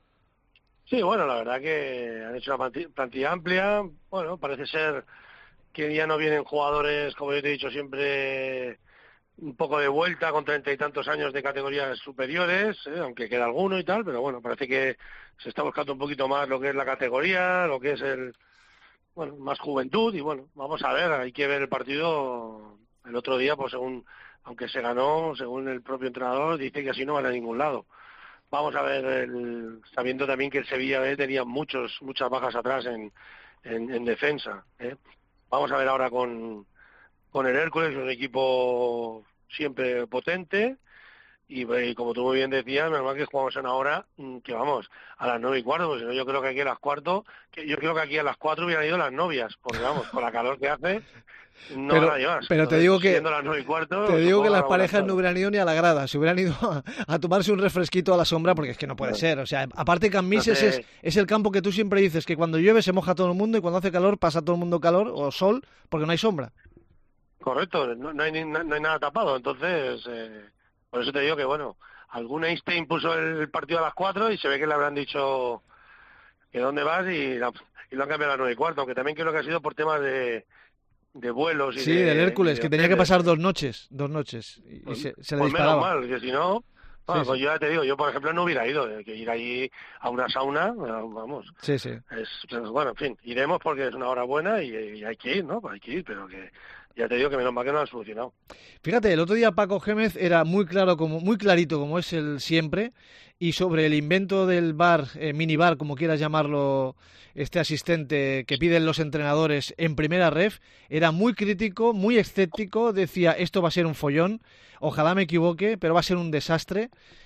Sí, bueno, la verdad que han hecho una plantilla amplia, bueno, parece ser que ya no vienen jugadores, como yo te he dicho siempre, un poco de vuelta con treinta y tantos años de categorías superiores, ¿eh? Aunque queda alguno y tal, pero bueno, parece que se está buscando un poquito más lo que es la categoría, lo que es el, bueno, más juventud y bueno, vamos a ver, hay que ver el partido el otro día, pues según aunque se ganó, según el propio entrenador, dice que así no van a ningún lado. Vamos a ver, el, sabiendo también que el Sevilla B tenía muchos muchas bajas atrás en, en, en defensa. ¿eh? Vamos a ver ahora con, con el Hércules, un equipo siempre potente, y, y como tú muy bien decías, normal que jugamos en ahora, que vamos, a las nueve y cuarto, porque si no yo creo que aquí a las cuarto, que yo creo que aquí a las cuatro hubieran ido las novias, porque vamos, con la calor que hace, no pero, van a llevar. pero te digo que, las nueve y cuarto, te digo que las parejas no hubieran ido ni a la grada, se hubieran ido a, a tomarse un refresquito a la sombra, porque es que no puede no. ser. O sea, aparte Cambises no sé. es, es el campo que tú siempre dices, que cuando llueve se moja todo el mundo y cuando hace calor pasa todo el mundo calor o sol, porque no hay sombra. Correcto, no, no, hay, no, no hay nada tapado, entonces, eh, por eso te digo que, bueno, algún Einstein puso el partido a las cuatro y se ve que le habrán dicho que dónde vas y, la, y lo han cambiado a las nueve y cuarto, aunque también creo que ha sido por temas de, de vuelos. Y sí, de, del Hércules, de que tenía que pasar dos noches, dos noches, y, pues, y se, se le pues disparaba. Menos mal, que si no, bueno, sí, pues sí. yo ya te digo, yo por ejemplo no hubiera ido, que ir allí a una sauna, vamos. Sí, sí. Es, pues, bueno, en fin, iremos porque es una hora buena y, y hay que ir, ¿no? Pues hay que ir, pero que... Ya te digo que menos mal que no lo han solucionado. Fíjate, el otro día Paco Gémez era muy claro, como muy clarito, como es el siempre, y sobre el invento del bar, eh, minibar, como quieras llamarlo, este asistente que piden los entrenadores en primera ref, era muy crítico, muy escéptico, decía, esto va a ser un follón, ojalá me equivoque, pero va a ser un desastre.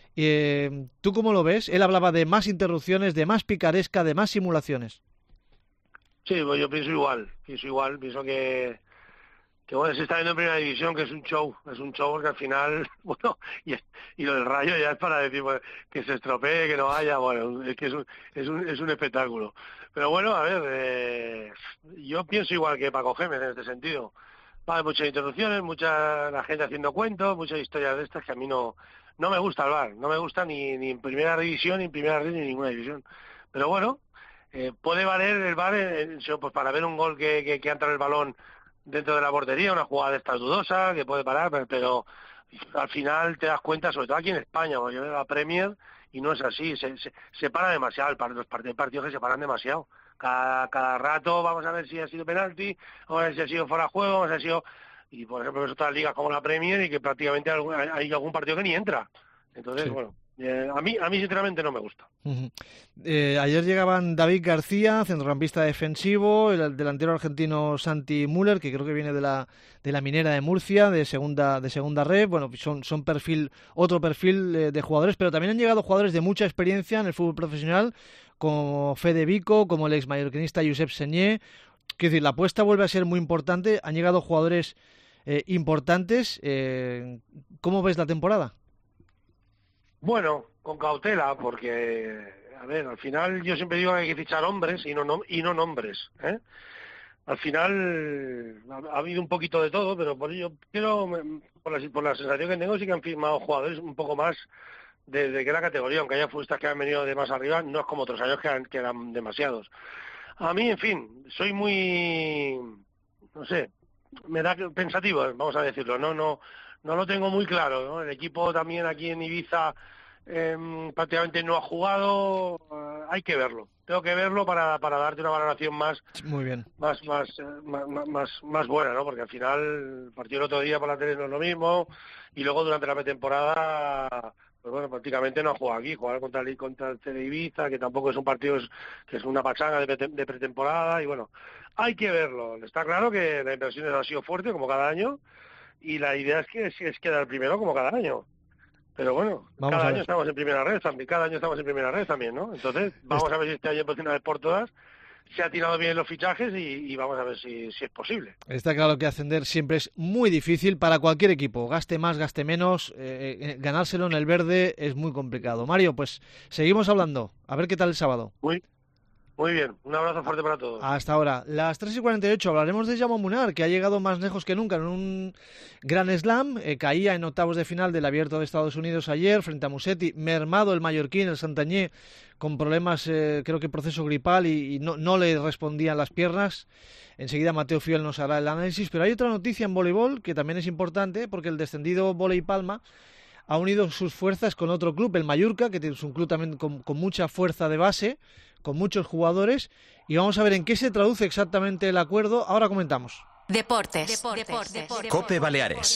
Eh, ¿Tú cómo lo ves? Él hablaba de más interrupciones, de más picaresca, de más simulaciones. Sí, pues yo pienso igual, pienso igual, pienso que... que bueno, se está viendo en primera división, que es un show, es un show porque al final, bueno, y, y lo del Rayo ya es para decir pues, que se estropee, que no haya, bueno, es que es un, es un, es un espectáculo. Pero bueno, a ver, eh, yo pienso igual que Paco Gémez en este sentido. Va a haber muchas interrupciones, mucha la gente haciendo cuentos, muchas historias de estas que a mí no, no me gusta el V A R, no me gusta ni, ni en primera división, ni en primera red, ni en ninguna división. Pero bueno, eh, puede valer el V A R en, en, pues para ver un gol que, que, que entra el balón dentro de la portería, una jugada de estas dudosa que puede parar, pero, pero al final te das cuenta, sobre todo aquí en España, porque yo veo la Premier y no es así, se, se, se para demasiado, los partidos que se paran demasiado. Cada, cada rato vamos a ver si ha sido penalti, vamos a ver si ha sido fuera de juego, vamos a ver si ha sido... Y por ejemplo, en otras ligas como la Premier y que prácticamente hay, hay algún partido que ni entra. Entonces, sí. bueno... Eh, a mí, a mí sinceramente no me gusta. Uh-huh. Eh, ayer llegaban David García, centrocampista defensivo, el delantero argentino Santi Müller, que creo que viene de la de la Minera de Murcia, de segunda de segunda red. Bueno, son son perfil otro perfil eh, de jugadores, pero también han llegado jugadores de mucha experiencia en el fútbol profesional, como Fede Vico, como el ex mallorquinista Josep Señé. Quiero decir, la apuesta vuelve a ser muy importante. Han llegado jugadores eh, importantes. Eh, ¿Cómo ves la temporada? Bueno, con cautela, porque, a ver, al final yo siempre digo que hay que fichar hombres y no, no y no nombres, ¿eh? Al final ha, ha habido un poquito de todo, pero por ello quiero, por la, por la sensación que tengo, sí que han firmado jugadores un poco más de, de que la categoría, aunque haya futbolistas que han venido de más arriba, no es como otros años que, han, que eran demasiados. A mí, en fin, soy muy, no sé, me da pensativo, vamos a decirlo, no, no, no lo tengo muy claro, ¿no? El equipo también aquí en Ibiza eh, prácticamente no ha jugado, eh, hay que verlo, tengo que verlo para, para darte una valoración más, muy bien, más, más, eh, más, más, más buena, ¿no? Porque al final el partido el otro día por la tele no es lo mismo y luego durante la pretemporada, pues bueno, prácticamente no ha jugado aquí, jugar contra el, contra el C D Ibiza, que tampoco es un partido, es, que es una pachanga de, pre, de pretemporada y bueno, hay que verlo. Está claro que la inversión ha sido fuerte como cada año y la idea es que es quedar primero como cada año. Pero bueno, vamos cada año estamos en primera red también, cada año estamos en primera red también, ¿no? Entonces, vamos a ver si este año por una vez por todas se ha tirado bien los fichajes y, y vamos a ver si, si es posible. Está claro que ascender siempre es muy difícil para cualquier equipo, gaste más, gaste menos, eh, eh, ganárselo en el verde es muy complicado. Mario, pues seguimos hablando, a ver qué tal el sábado. Muy Muy bien, un abrazo fuerte para todos. Hasta ahora. Las tres y cuarenta y ocho hablaremos de Jaume Munar, que ha llegado más lejos que nunca en un Grand Slam. Eh, caía en octavos de final del Abierto de Estados Unidos ayer frente a Musetti. Mermado el mallorquín, el Santanyé, con problemas, eh, creo que proceso gripal y, y no, no le respondían las piernas. Enseguida Mateo Fiel nos hará el análisis. Pero hay otra noticia en voleibol que también es importante, porque el descendido Voley Palma ha unido sus fuerzas con otro club, el Mallorca, que es un club también con, con mucha fuerza de base, con muchos jugadores, y vamos a ver en qué se traduce exactamente el acuerdo. Ahora comentamos. Deportes. Deportes. Deportes. COPE Baleares.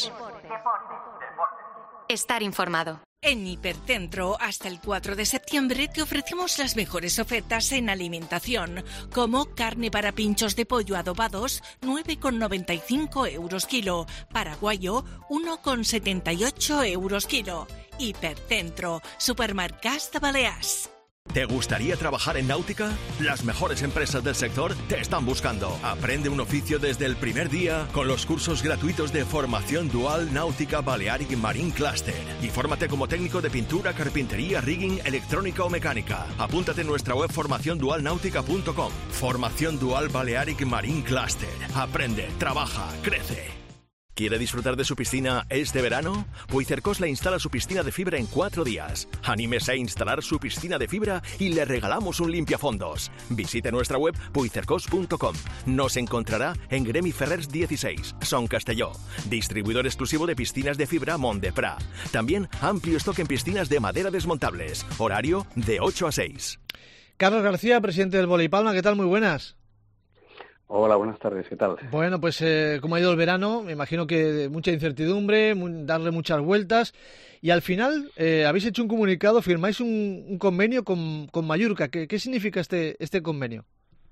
Estar informado. En Hipercentro, hasta el cuatro de septiembre, te ofrecemos las mejores ofertas en alimentación, como carne para pinchos de pollo adobados, nueve con noventa y cinco euros kilo, paraguayo, uno con setenta y ocho euros kilo. Hipercentro, Supermercats de Balears. ¿Te gustaría trabajar en náutica? Las mejores empresas del sector te están buscando. Aprende un oficio desde el primer día con los cursos gratuitos de formación dual Náutica Balearic Marine Cluster. Y fórmate como técnico de pintura, carpintería, rigging, electrónica o mecánica. Apúntate en nuestra web formación dual náutica punto com. Formación Dual Balearic Marine Cluster. Aprende, trabaja, crece. ¿Quiere disfrutar de su piscina este verano? Puigcercós le instala su piscina de fibra en cuatro días. Anímese a instalar su piscina de fibra y le regalamos un limpiafondos. Visite nuestra web puigcercós punto com. Nos encontrará en Gremi Ferrers dieciséis, Son Castelló. Distribuidor exclusivo de piscinas de fibra Montdepra. También amplio stock en piscinas de madera desmontables. Horario de ocho a seis. Carlos García, presidente del Vóley Palma, ¿qué tal? Muy buenas. Hola, buenas tardes, ¿qué tal? Bueno, pues eh, ¿cómo ha ido el verano? Me imagino que mucha incertidumbre, muy, darle muchas vueltas, y al final eh, habéis hecho un comunicado, firmáis un, un convenio con, con Mallorca. ¿Qué, ¿Qué significa este, este convenio?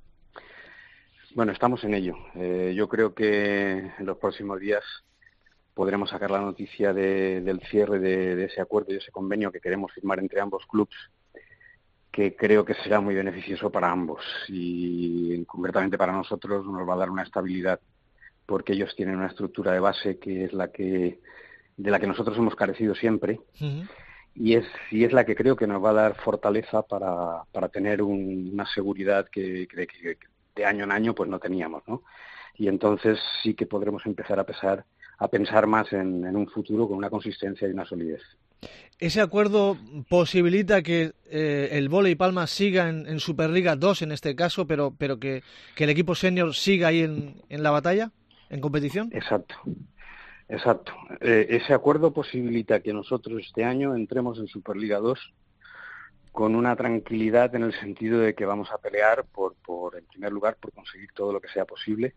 Bueno, estamos en ello. Eh, yo creo que en los próximos días podremos sacar la noticia de, del cierre de, de ese acuerdo y ese convenio que queremos firmar entre ambos clubes, que creo que será muy beneficioso para ambos y concretamente para nosotros nos va a dar una estabilidad porque ellos tienen una estructura de base que es la que de la que nosotros hemos carecido siempre. Uh-huh. y es y es la que creo que nos va a dar fortaleza para, para tener un, una seguridad que, que, que de año en año pues no teníamos, ¿no? Y entonces sí que podremos empezar a pensar a pensar más en, en un futuro con una consistencia y una solidez. ¿Ese acuerdo posibilita que eh, el Vóley Palma siga en, en Superliga dos en este caso, pero pero que, que el equipo senior siga ahí en, en la batalla, en competición? Exacto, exacto. Eh, ese acuerdo posibilita que nosotros este año entremos en Superliga dos con una tranquilidad en el sentido de que vamos a pelear por, por en primer lugar, por conseguir todo lo que sea posible.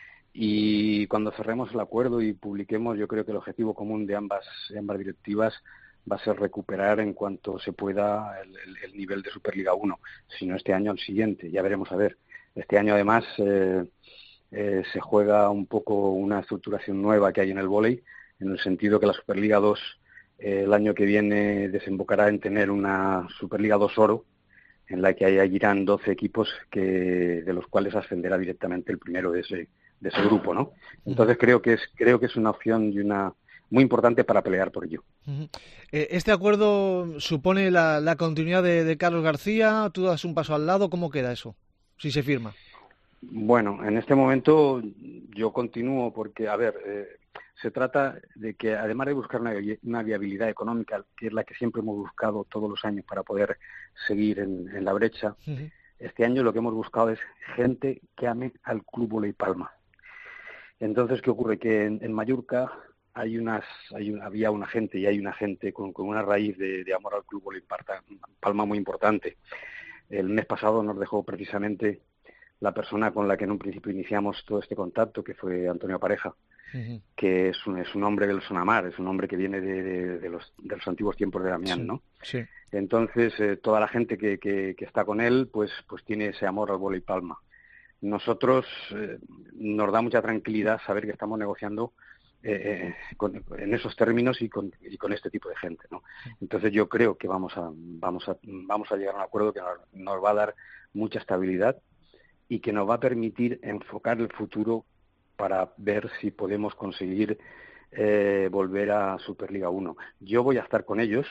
Y cuando cerremos el acuerdo y publiquemos, yo creo que el objetivo común de ambas, de ambas directivas va a ser recuperar en cuanto se pueda el, el, el nivel de Superliga uno, si no este año al siguiente, ya veremos a ver. Este año además eh, eh, se juega un poco una estructuración nueva que hay en el vóley, en el sentido que la Superliga dos eh, el año que viene desembocará en tener una Superliga dos Oro, en la que hay, irán doce equipos que, de los cuales ascenderá directamente el primero de ese de ese grupo, ¿no? Entonces creo que es creo que es una opción y una muy importante para pelear por ello. Uh-huh. ¿Este acuerdo supone la, la continuidad de, de Carlos García? ¿Tú das un paso al lado? ¿Cómo queda eso, si se firma? Bueno, en este momento yo continúo porque, a ver, eh, se trata de que además de buscar una, una viabilidad económica, que es la que siempre hemos buscado todos los años para poder seguir en, en la brecha, uh-huh. Este año lo que hemos buscado es gente que ame al Club Vóley Palma. Entonces, ¿qué ocurre? Que en, en Mallorca hay unas, hay un, había una gente y hay una gente con, con una raíz de, de amor al Club Vóley Palma muy importante. El mes pasado nos dejó precisamente la persona con la que en un principio iniciamos todo este contacto, que fue Antonio Pareja, uh-huh. que es un, es un hombre del Sonamar, es un hombre que viene de, de, de, los, de los antiguos tiempos de Damián, sí, ¿no? Sí. Entonces, eh, toda la gente que, que, que está con él, pues, pues tiene ese amor al Vóley Palma. Nosotros eh, nos da mucha tranquilidad saber que estamos negociando eh, eh, con, en esos términos y con, y con este tipo de gente, ¿no? Entonces yo creo que vamos a vamos a vamos a llegar a un acuerdo que nos, nos va a dar mucha estabilidad y que nos va a permitir enfocar el futuro para ver si podemos conseguir eh, volver a Superliga uno. Yo voy a estar con ellos.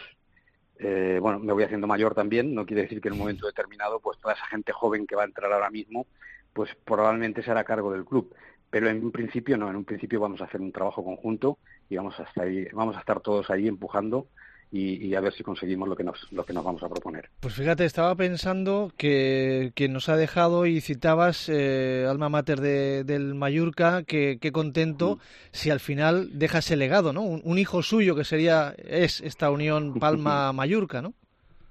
Eh, bueno, me voy haciendo mayor también. No quiere decir que en un momento determinado, pues toda esa gente joven que va a entrar ahora mismo, pues probablemente se hará cargo del club, pero en un principio no, en un principio vamos a hacer un trabajo conjunto y vamos a estar ahí, vamos a estar todos ahí empujando y, y a ver si conseguimos lo que nos lo que nos vamos a proponer. Pues fíjate, estaba pensando que, que nos ha dejado y citabas eh, alma mater de, del Mallorca, que, que contento mm. si al final deja ese legado, ¿no? Un, un hijo suyo que sería es esta unión Palma-Mallorca, ¿no?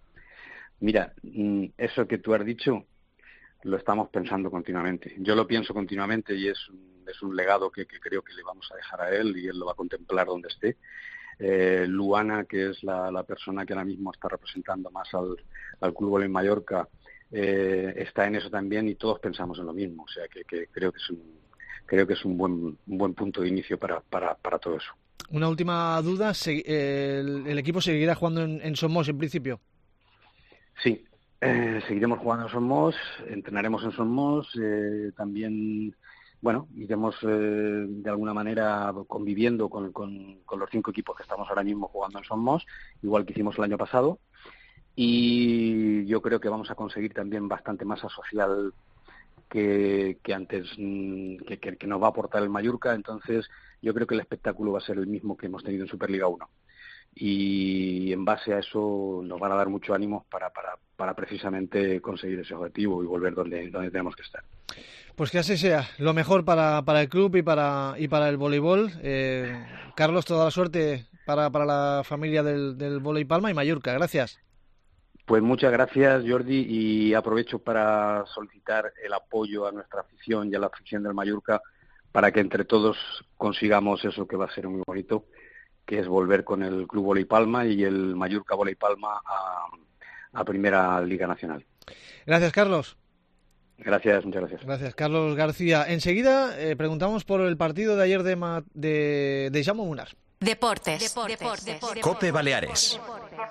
Mira, eso que tú has dicho lo estamos pensando continuamente. Yo lo pienso continuamente y es es un legado que, que creo que le vamos a dejar a él y él lo va a contemplar donde esté. Eh, Luana, que es la, la persona que ahora mismo está representando más al, al Club Voleibol Mallorca, eh, está en eso también y todos pensamos en lo mismo. O sea que, que creo que es un creo que es un buen un buen punto de inicio para para, para todo eso. Una última duda, ¿el, el equipo seguirá jugando en, en Somos en principio? Sí, eh, seguiremos jugando en Somos, entrenaremos en Somos, eh, también, bueno, iremos eh, de alguna manera conviviendo con, con, con los cinco equipos que estamos ahora mismo jugando en Somos, igual que hicimos el año pasado, y yo creo que vamos a conseguir también bastante masa social que, que antes, que, que, que nos va a aportar el Mallorca. Entonces yo creo que el espectáculo va a ser el mismo que hemos tenido en Superliga uno. Y en base a eso nos van a dar mucho ánimo para, para, para precisamente conseguir ese objetivo y volver donde, donde tenemos que estar. Pues que así sea, lo mejor para, para el club y para y para el voleibol. Eh, Carlos, toda la suerte para, para la familia del, del Volei Palma y Mallorca. Gracias. Pues muchas gracias, Jordi, y aprovecho para solicitar el apoyo a nuestra afición y a la afición del Mallorca para que entre todos consigamos eso que va a ser muy bonito, que es volver con el Club Volei Palma y el Mallorca Volei Palma a, a Primera Liga Nacional. Gracias, Carlos. Gracias, muchas gracias. Gracias, Carlos García. Enseguida eh, preguntamos por el partido de ayer de, Ma- de, de Jaume Munar. Deportes. Deportes. Deportes. Deportes. Cope Baleares.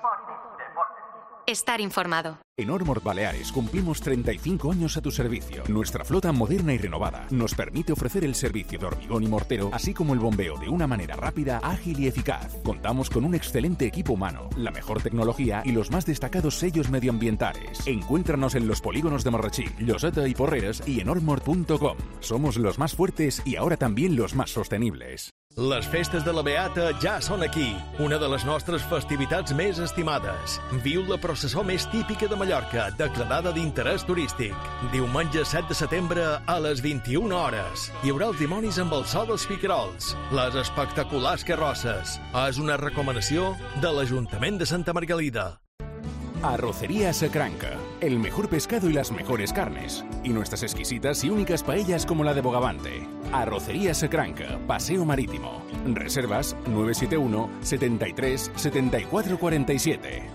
Estar informado. En Ormord Baleares cumplimos treinta y cinco años a tu servicio. Nuestra flota moderna y renovada nos permite ofrecer el servicio de hormigón y mortero, así como el bombeo de una manera rápida, ágil y eficaz. Contamos con un excelente equipo humano, la mejor tecnología y los más destacados sellos medioambientales. Encuéntranos en los polígonos de Marratxí, Lloseta y Porreres y en ormord punto com. Somos los más fuertes y ahora también los más sostenibles. Les festes de la Beata ja són aquí, una de les nostres festivitats més estimades. Viu la processó més típica de Mallorca, declarada d'interès turístic. Diumenge set de setembre a les vint-i-una hores. Hi haurà els dimonis amb el so dels picarols, les espectaculars carrosses. És una recomanació de l'Ajuntament de Santa Margalida. Arrocería Sacranca, el mejor pescado y las mejores carnes. Y nuestras exquisitas y únicas paellas como la de Bogavante. Arrocería Sacranca, Paseo Marítimo. Reservas nueve siete uno, setenta y tres, setenta y cuatro cuarenta y siete.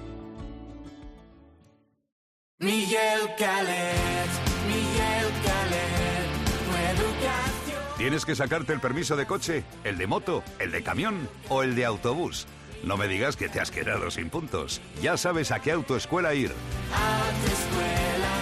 Miguel Calet, Miguel Calet, tu educación. ¿Tienes que sacarte el permiso de coche, el de moto, el de camión o el de autobús? No me digas que te has quedado sin puntos. Ya sabes a qué autoescuela ir. Autoescuela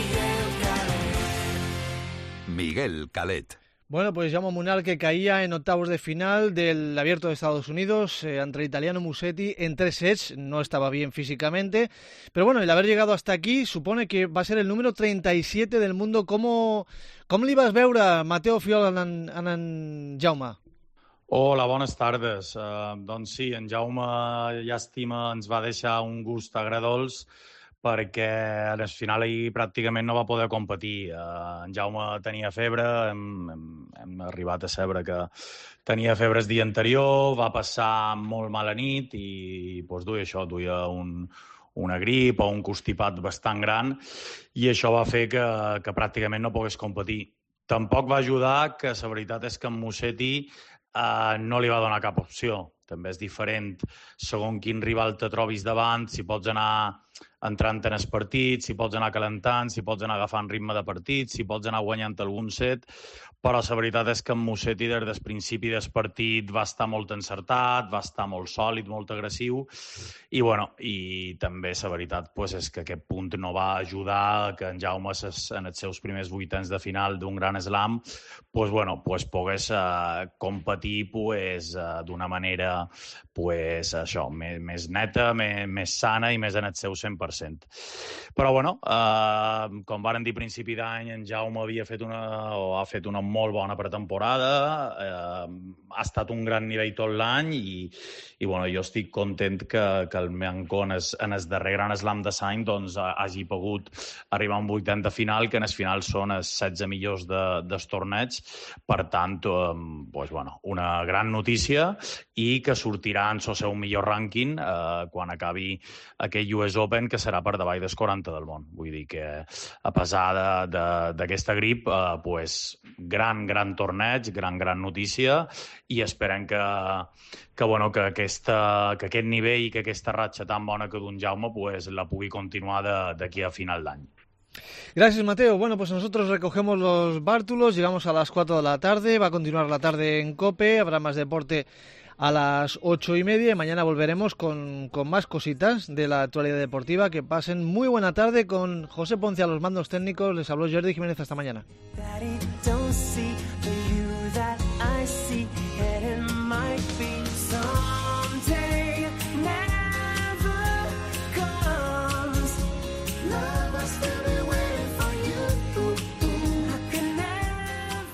Miguel Calet. Miguel Calet. Bueno, pues Jaume Munar, que caía en octavos de final del Abierto de Estados Unidos eh, ante el italiano Musetti en tres sets. No estaba bien físicamente, pero bueno, el haber llegado hasta aquí supone que va a ser el número treinta y siete del mundo. Com, com li vas veure, Mateo Fiol, en, en, en Jaume? Hola, bones tardes. Uh, doncs sí, en Jaume Llàstima ens va deixar un gust agredolç perquè al final ahir pràcticament no va poder competir. Uh, en Jaume tenia febre, hem, hem, hem arribat a saber que tenia febre el dia anterior, va passar molt mala nit i doncs, duia això, duia un, una grip o un constipat bastant gran i això va fer que, que pràcticament no pogués competir. Tampoc va ajudar que la veritat és que en Musetti Uh, no li va donar cap opció. També és diferent segons quin rival te trobis davant, si pots anar entrant en el partit, si pots anar calentant, si pots anar agafant ritme de partit, si pots anar guanyant algun set, però la veritat és que en Musetti des del principi del partit va estar molt encertat, va estar molt sòlid, molt agressiu, i, bueno, i també la veritat pues, és que aquest punt no va ajudar que en Jaume en els seus primers vuitens de final d'un gran slam pues, bueno, pues, pogués uh, competir pues, uh, d'una manera pues, això, més, més neta, més, més sana i més en el seu cent per cent. Però, bueno, uh, com varen dir a principi d'any, en Jaume havia fet una, o ha fet una molt bona pretemporada, eh, ha estat un gran nivell tot l'any i, i bueno, jo estic content que, que el Mancó en el, en el darrer gran slam de l'any doncs, hagi pogut arribar a un vuitena de final, que en el final són els setze millors de, del torneig. Per tant, eh, doncs, bueno, una gran notícia i que sortirà en el seu millor rànquing eh, quan acabi aquell U S Open, que que serà per davall dels quaranta del món. Vull dir que, a pesar d'aquesta grip, eh, pues, gran, gran torneig, gran, gran notícia, i esperem que, que, bueno, que, aquesta, que aquest nivell i que aquesta ratxa tan bona que d'un Jaume pues, la pugui continuar d'aquí a final d'any. Gracias, Mateo. Bueno, pues nosotros recogemos los bártulos, llegamos a las cuatro de la tarde, va a continuar la tarde en COPE, habrá más deporte a las ocho y media y mañana volveremos con, con más cositas de la actualidad deportiva. Que pasen muy buena tarde con José Ponce a los mandos técnicos. Les habló Jordi Jiménez. Hasta mañana. That it don't see the you that